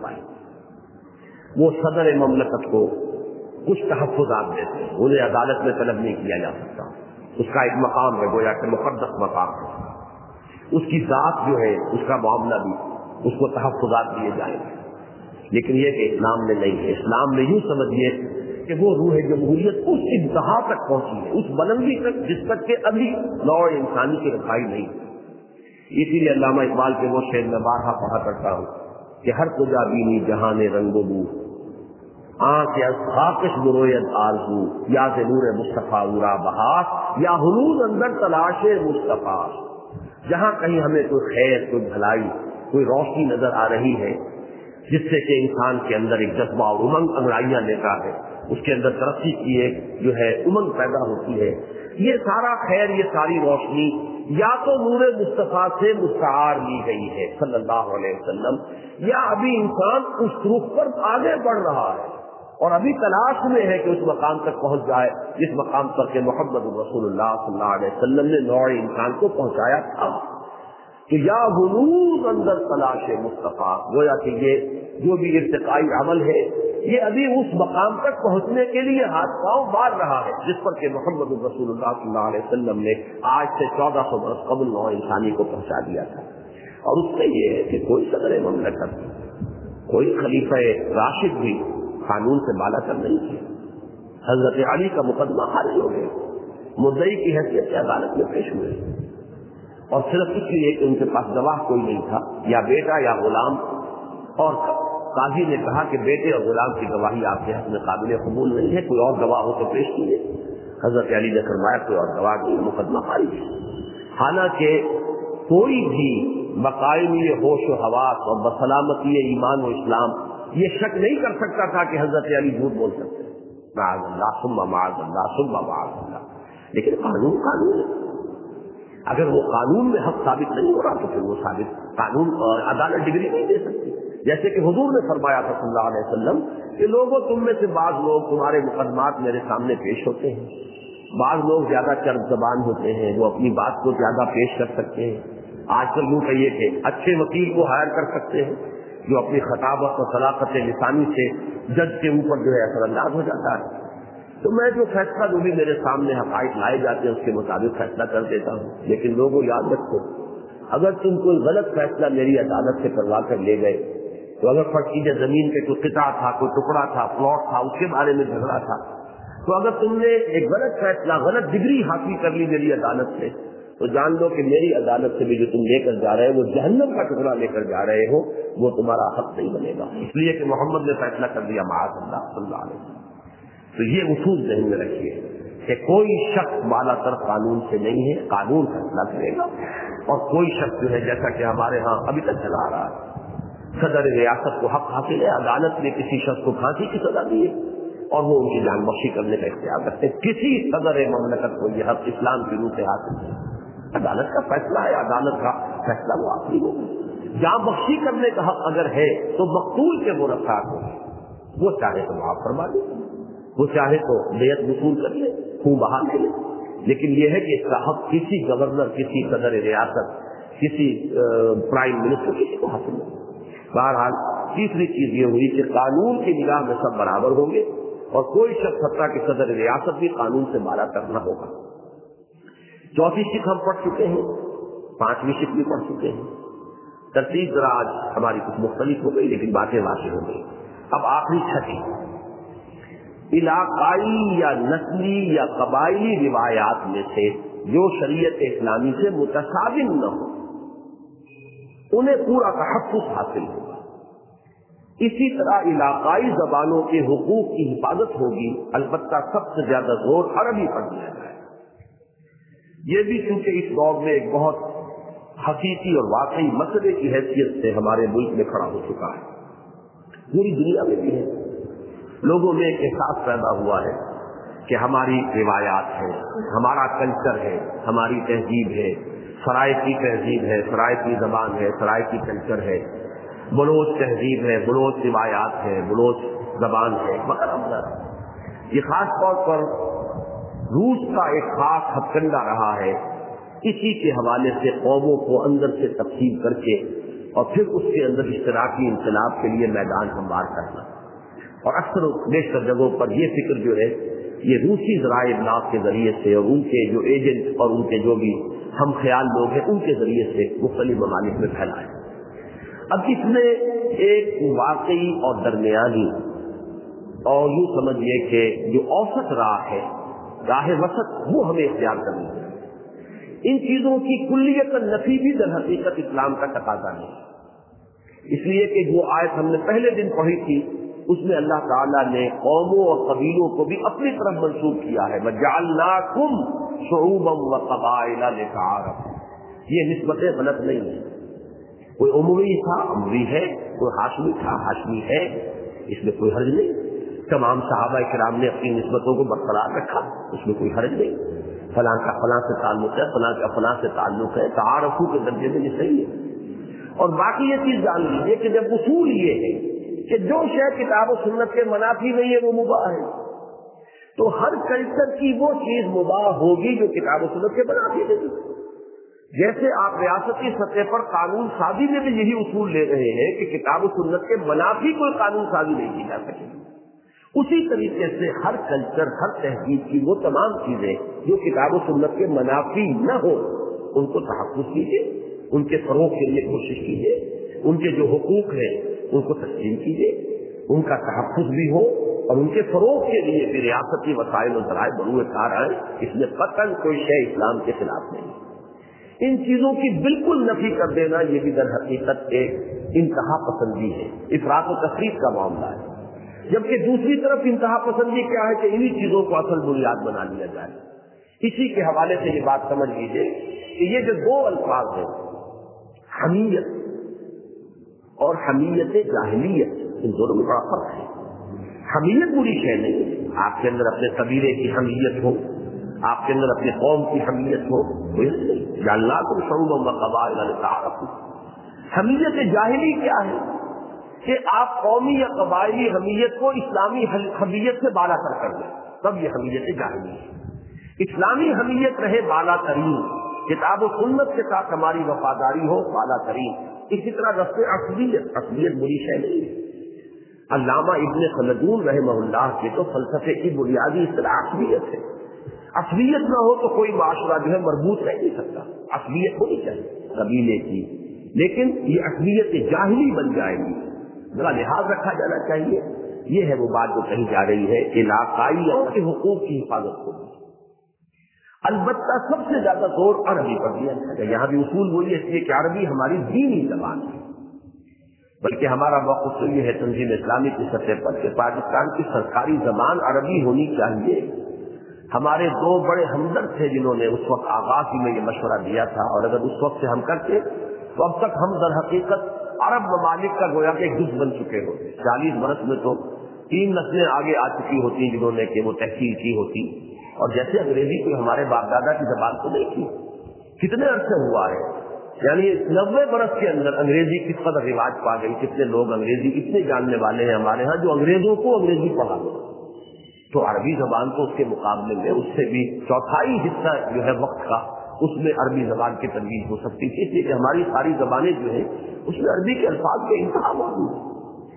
پائے۔ وہ صدر مملکت کو کچھ تحفظات دیتے ہیں، انہیں عدالت میں طلب نہیں کیا جا سکتا، اس کا ایک مقام ہے، گویا کہ مقدس مقام ہے، اس کی ذات جو ہے، اس کا معاملہ بھی، اس کو تحفظات دیے جائیں گے۔ لیکن یہ کہ اسلام میں نہیں ہے۔ اسلام میں یوں سمجھیے کہ وہ روح جمہوریت اس انتہا تک پہنچی ہے، اس بلندی تک جس تک کہ ابھی نوع انسانی کی رسائی نہیں۔ اسی لیے علامہ اقبال کے وہ شعر میں بارہا پڑھا کرتا ہوں کہ ہر کجا بینی جہان رنگ و بو، آنکھ یا خاکش برویت آرزو، یا سے نور مصطفیٰ اورا بہار، یا حنوز اندر تلاش مصطفیٰ۔ جہاں کہیں ہمیں کوئی خیر، کوئی بھلائی، کوئی روشنی نظر آ رہی ہے جس سے کہ انسان کے اندر ایک جذبہ اور امنگ انگڑائیاں لیتا ہے، اس کے اندر ترقی کی ایک جو ہے امنگ پیدا ہوتی ہے، یہ سارا خیر، یہ ساری روشنی یا تو نور مصطفیٰ سے مستعار لی گئی ہے صلی اللہ علیہ وسلم، یا ابھی انسان اس رخ پر آگے بڑھ رہا ہے اور ابھی تلاش میں ہے کہ اس مقام تک پہنچ جائے جس مقام پر کہ محمد رسول اللہ صلی اللہ علیہ وسلم نے نوع انسان کو پہنچایا تھا۔ کہ یا غلوظ اندر تلاش مصطفیٰ، گویا کہ یہ جو بھی ارتقائی عمل ہے یہ ابھی اس مقام تک پہنچنے کے لیے ہاتھ پاؤں مار رہا ہے جس پر کہ محمد رسول اللہ صلی اللہ علیہ وسلم نے آج سے 1400 برس قبل نوع انسانی کو پہنچا دیا تھا۔ اور اس سے یہ ہے کہ کوئی صدر مملکت، کوئی خلیفہ راشد بھی قانون سے بالا تر نہیں تھے۔ حضرت علی کا مقدمہ خارج ہو گیا، مدعی کی حیثیت سے عدالت میں پیش ہوئے، اور صرف اس لیے کہ ان کے پاس گواہ کوئی نہیں تھا، یا بیٹا یا غلام، اور قاضی نے کہا کہ بیٹے اور غلام کی گواہی آپ کے حق میں قابل قبول نہیں ہے، کوئی اور گواہ ہو تو پیش کیجیے۔ حضرت علی نے فرمایا کوئی اور گواہ نہیں، مقدمہ خارج ہے۔ حالانکہ کوئی بھی بقائم ہوش و حواس اور بسلامتی ایمان و اسلام یہ شک نہیں کر سکتا تھا کہ حضرت علی جھوٹ بول سکتے، معاذ اللہ ثم معاذ اللہ ثم معاذ اللہ۔ لیکن قانون قانون ہے، اگر وہ قانون میں حق ثابت نہیں ہو رہا تو پھر وہ ثابت قانون اور عدالت ڈگری نہیں دے سکتی۔ جیسے کہ حضور نے فرمایا تھا صلی اللہ علیہ وسلم کہ لوگوں تم میں سے بعض لوگ تمہارے مقدمات میرے سامنے پیش ہوتے ہیں، بعض لوگ زیادہ چرب زبان ہوتے ہیں، وہ اپنی بات کو زیادہ پیش کر سکتے ہیں۔ آج کل یوں کہیے کہ اچھے وکیل کو ہائر کر سکتے ہیں جو اپنی خطابت اور صلاحت لسانی سے جج کے اوپر جو ہے اثر انداز ہو جاتا ہے۔ تو میں جو فیصلہ جو بھی میرے سامنے حقائق لائے جاتے ہیں اس کے مطابق فیصلہ کر دیتا ہوں۔ لیکن لوگوں یاد رکھو، اگر تم کوئی غلط فیصلہ میری عدالت سے کروا کر لے گئے تو اگر فرض زمین کے کوئی قطعہ تھا، کوئی ٹکڑا تھا، پلاٹ تھا، اس کے بارے میں جھگڑا تھا، تو اگر تم نے ایک غلط فیصلہ، غلط ڈگری حاصل کر لی میری عدالت سے، تو جان لو کہ میری عدالت سے بھی جو تم لے کر جا رہے ہو وہ جہنم کا ٹکڑا لے کر جا رہے ہو، وہ تمہارا حق نہیں بنے گا، اس لیے کہ محمد نے فیصلہ کر دیا معاذ اللہ صلی اللہ علیہ وسلم۔ تو یہ اصول ذہن میں رکھیے کہ کوئی شخص بالا تر قانون سے نہیں ہے، قانون فیصلہ کرے گا، اور کوئی شخص جو ہے جیسا کہ ہمارے ہاں ابھی تک چلا آ رہا ہے، صدر ریاست کو حق حاصل ہے، عدالت نے کسی شخص کو پھانسی کی سزا دی ہے اور وہ ان کی جان بخشی کرنے کا اختیار رکھتے ہیں۔ کسی صدر مملکت کو یہ حق اسلام کی روح سے حاصل ہے، عدالت کا فیصلہ ہے، عدالت کا فیصلہ وہ آخری ہوگا۔ جان بخشی کرنے کا حق اگر ہے تو مقتول کے مرفعات ہو، وہ چاہے تو معاف فرما دے، وہ چاہے تو دیت وصول کر لے، خون بہا لے، لیکن یہ ہے کہ اس کا حق کسی گورنر، کسی صدر ریاست، کسی پرائم منسٹر، کسی کو حاصل نہیں۔ بہرحال तीसरी चीज ये हुई कि कानून की निगाह में सब बराबर होंगे और कोई शख्स हत्ता कि सदर रियासत भी कानून से बाला करना होगा। चौथी शिक हम पढ़ चुके हैं, पांचवी शिक भी पढ़ चुके हैं। तरतीब जरा आज हमारी कुछ मुख्तलिफ हो गई लेकिन बातें वाक़ई हो गई। अब आखिरी छठी, इलाकाई या नस्ली या कबायली रिवायात में से जो शरीयत इस्लामी से मुतसाविन न हो उन्हें पूरा तहफ़्फ़ुज़ हासिल होगा। इसी तरह इलाकाई जबानों के हुकूक की हिफाजत होगी, अलबत्ता सबसे ज्यादा जोर अरबी पर दिया जाएगा। ये भी चूंकि इस दौर में एक बहुत हकीकी और वाकई मसले की हैसियत से हमारे मुल्क में खड़ा हो चुका है, पूरी दुनिया में भी है। लोगों में एक एहसास पैदा हुआ है कि हमारी रिवायात है, हमारा कल्चर है, हमारी तहजीब है, सरायकी तहजीब है, सरायकी जबान है, सरायकी कल्चर है, बलोच तहजीब है, बलोच रिवायात है, बलोच जबान है वगैरह। ये खास तौर पर रूस का एक खास हथकंडा रहा है, इसी के हवाले से कौमों को अंदर से तकसीम करके और फिर उसके अंदर इश्तराकी इंकलाब के लिए मैदान हमवार करना। और अक्सर बेशतर जगहों पर ये फिक्र जो है ये रूसी ज़राए इब्लाग के जरिए से और उनके जो एजेंट और उनके जो भी हम ख्याल लोग हैं उनके जरिए से मुख्तलिफ ममालिक में फैलाए। अब इसमें एक वाकई और दरमियानी और यूं समझिए कि जो औसत राह है, राह वसत, वो हमें इख्तियार करनी है। इन चीजों की कुल्लियत नफी भी दर हकीकत इस्लाम का तकाजा नहीं, इसलिए कि जो आयत हमने पहले दिन पढ़ी थी उसमें अल्लाह ताला ने कौमों और कबीलों को भी अपनी तरफ मंसूब किया है, वजअलनाकुम शुऊबन व क़बाइला लितआरफू। ये निस्बतें गलत नहीं है, कोई उमवी था उमवी है, कोई हाशमी था हाशमी है, इसमें कोई हर्ज नहीं। तमाम सहाबा किराम ने अपनी निस्बतों को बरकरार रखा, उसमें कोई हर्ज नहीं। फलां का फलां से ताल्लुक है, फलां का फलां से ताल्लुक है, तारफू के दर्जे में ये सही है। और बाकी ये चीज जान लीजिए कि जब उसूल ये है कि जो शय किताब और सुन्नत के मनाफी नहीं है वो मुबाह है, तो हर कल्चर की वो चीज मुबाह होगी जो किताब और सुन्नत के मनाफी नहीं। जैसे आप रियासती सतह पर कानून साजी में भी यही उसूल ले रहे हैं कि किताब और सुन्नत के मनाफी कोई कानून साजी नहीं की जा सकेगी, उसी तरीके से हर कल्चर, हर तहजीब की वो तमाम चीजें जो किताब और सुन्नत के मनाफी न हो उनको तहफ़्फ़ुज़ कीजिए, उनके फरोग के लिए कोशिश कीजिए, उनके जो हुकूक है उनको तस्लीम कीजिए, उनका तहफ़्फ़ुज़ भी हो और उनके फरोग के लिए भी रियासती वसाइल और ज़राए बरूए कार आए। इसमें कतई कोई शय इस्लाम के खिलाफ नहीं। इन चीजों की बिल्कुल नफी कर देना ये भी दर हकीकत एक इंतहा पसंदी है, इफरात और तफरीत का मामला है। जबकि दूसरी तरफ इंतहा पसंदी क्या है कि इन्हीं चीजों को असल बुनियाद बना लिया जाए। इसी के हवाले से ये बात समझ लीजिए कि ये जो दो अल्फाज हैं, हमीयत और हमीयत जाहिलियत, इन दोनों में बड़ा फर्क है। हमीयत बुरी शय नहीं, आपके अंदर अपने कबीले की हमीयत हो, आपके अंदर अपने कौम की हमीयत हो, कोई नहीं। अल्लाह शुऊबन व क़बाइला लितआरफू। हमीयत जाहिली क्या है कि आप कौमी या कबायली हमीयत को इस्लामी हमीयत से बाला कर लें, तब ये हमीयत जाहिली है। इस्लामी हमीयत रहे बाला तरीन, किताब और सुन्नत के साथ हमारी वफादारी हो बाला तरीन। इसी तरह रस्ते असलियत, असलियत बुरी शय नहीं है। अल्लामा इब्न खलदून रहमहुल्लाह के तो फलसफे की बुनियादी इस्तिलाह असलियत है। असलियत न हो तो कोई माशरा जो है मरबूत रह नहीं सकता। असलियत होनी चाहिए कबीले की, लेकिन ये असलियत जाहिली बन जाएगी, बड़ा लिहाज रखा जाना चाहिए। ये है वो बात जो कही जा रही है, इलाकाई के हुकूक की हिफाजत होगी। अलबत्ता सबसे ज्यादा जोर अरबी पर दिया जाएगा। यहाँ भी उसूल वही है इसलिए कि अरबी हमारी दीनी जबान है, बल्कि हमारा मौक़िफ़ तो ये है तंजीम इस्लामी की सतह पर कि पाकिस्तान की सरकारी जबान अरबी होनी चाहिए। हमारे दो बड़े हमदर्द थे जिन्होंने उस वक्त आगाज ही में ये मशवरा दिया था, और अगर उस वक्त से हम करते तो अब तक हम दर हकीकत अरब ममालिक का गोया के एक जुज़ बन चुके होते। 40 बरस में तो 3 नस्लें आगे आ चुकी होती जिन्होंने कि वो तहसील की होती। और जैसे अंग्रेजी कोई हमारे बाप दादा की जबान तो नहीं थी, कितने अरसे हुआ है, यानी 90 बरस के अंदर अंग्रेजी किस कदर रिवाज पा गई, कितने लोग अंग्रेजी इतने जानने वाले हैं हमारे यहाँ जो अंग्रेजों को अंग्रेजी पढ़ा दो। तो अरबी जबान तो उसके मुकाबले में उससे भी चौथाई हिस्सा जो है वक्त का उसमें अरबी जबान की तजवीज हो सकती थी, इसलिए कि हमारी सारी जबानें जो है उसमें अरबी के अल्फाज के इंतहा मौजूद है।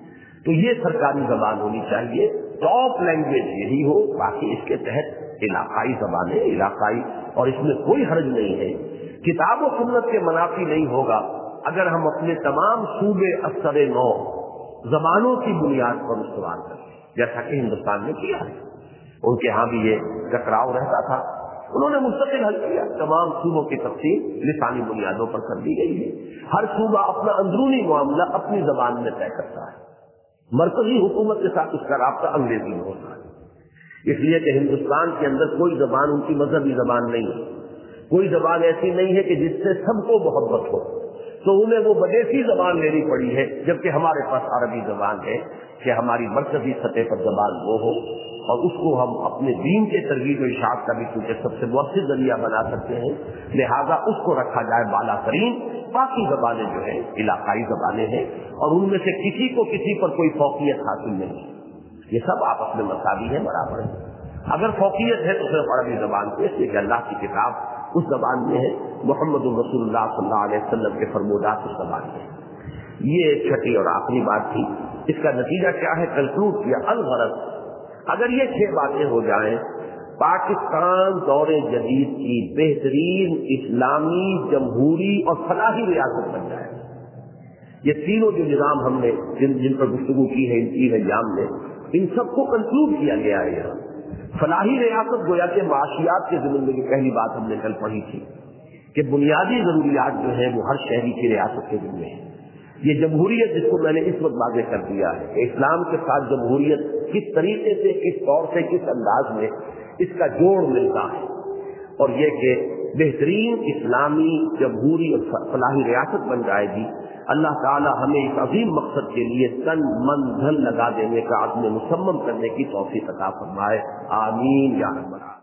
تو یہ سرکاری زبان ہونی چاہیے، ٹاپ لینگویج یہی ہو، باقی اس کے تحت علاقائی زبانیں علاقائی، اور اس میں کوئی حرج نہیں ہے۔ کتاب و سنت کے منافی نہیں ہوگا اگر ہم اپنے تمام صوبے اثر نو زبانوں کی بنیاد پر استوار کریں، جیسا کہ ہندوستان میں کیا ہے۔ ان کے ہاں بھی یہ ٹکراؤ رہتا تھا، انہوں نے مستقل حل کیا، تمام صوبوں کی تقسیم لسانی بنیادوں پر کر دی گئی ہے۔ ہر صوبہ اپنا اندرونی معاملہ اپنی زبان میں طے کرتا ہے، مرکزی حکومت کے ساتھ اس کا رابطہ انگریزی میں ہوتا ہے، اس لیے کہ ہندوستان کے اندر کوئی زبان ان کی مذہبی زبان نہیں ہے، کوئی زبان ایسی نہیں ہے کہ جس سے سب کو محبت ہو، تو انہیں وہ بدیسی زبان لینی پڑی ہے، جبکہ ہمارے پاس عربی زبان ہے کہ ہماری مرکزی سطح پر زبان وہ ہو، اور اس کو ہم اپنے دین کے ترویج و ارشاد کا بھی چونکہ سب سے مؤثر ذریعہ بنا سکتے ہیں، لہذا اس کو رکھا جائے بالا ترین۔ باقی زبانیں جو ہیں علاقائی زبانیں ہیں، اور ان میں سے کسی کو کسی پر کوئی فوقیت حاصل نہیں، یہ سب آپس میں مساوی ہیں، برابر ہیں۔ اگر فوقیت ہے تو صرف عربی زبان کو، اس لیے کہ اللہ کی کتاب اس زبان میں ہے، محمد رسول اللہ صلی اللہ علیہ وسلم کے فرمودات اس زبان میں ہے۔ یہ چھٹی اور آخری بات تھی، اس کا نتیجہ کیا ہے؟ کنکلوڈ کیا، الغرض اگر یہ 6 باتیں ہو جائیں، پاکستان دور جدید کی بہترین اسلامی جمہوری اور فلاحی ریاست بن جائے۔ یہ تینوں جو نظام ہم نے جن پر گفتگو کی ہے ان 3 ایام میں، ان سب کو کنکلوڈ کیا گیا ہے یہاں۔ فلاحی ریاست گویا کہ معاشیات کے ضمن میں جو پہلی بات ہم نے کل پڑھی تھی کہ بنیادی ضروریات جو ہیں وہ ہر شہری کی ریاست کے ذمہ ہے۔ یہ جمہوریت جس کو میں نے اس وقت واضح کر دیا ہے کہ اسلام کے ساتھ جمہوریت کس طریقے سے، کس طور سے، کس انداز میں اس کا جوڑ ملتا ہے، اور یہ کہ بہترین اسلامی جمہوری اور فلاحی ریاست بن جائے گی۔ اللہ تعالی ہمیں اس عظیم مقصد کے لیے تن من دھن لگا دینے کا عزم مصمم کرنے کی توفیق عطا فرمائے، آمین یا رب العالمین۔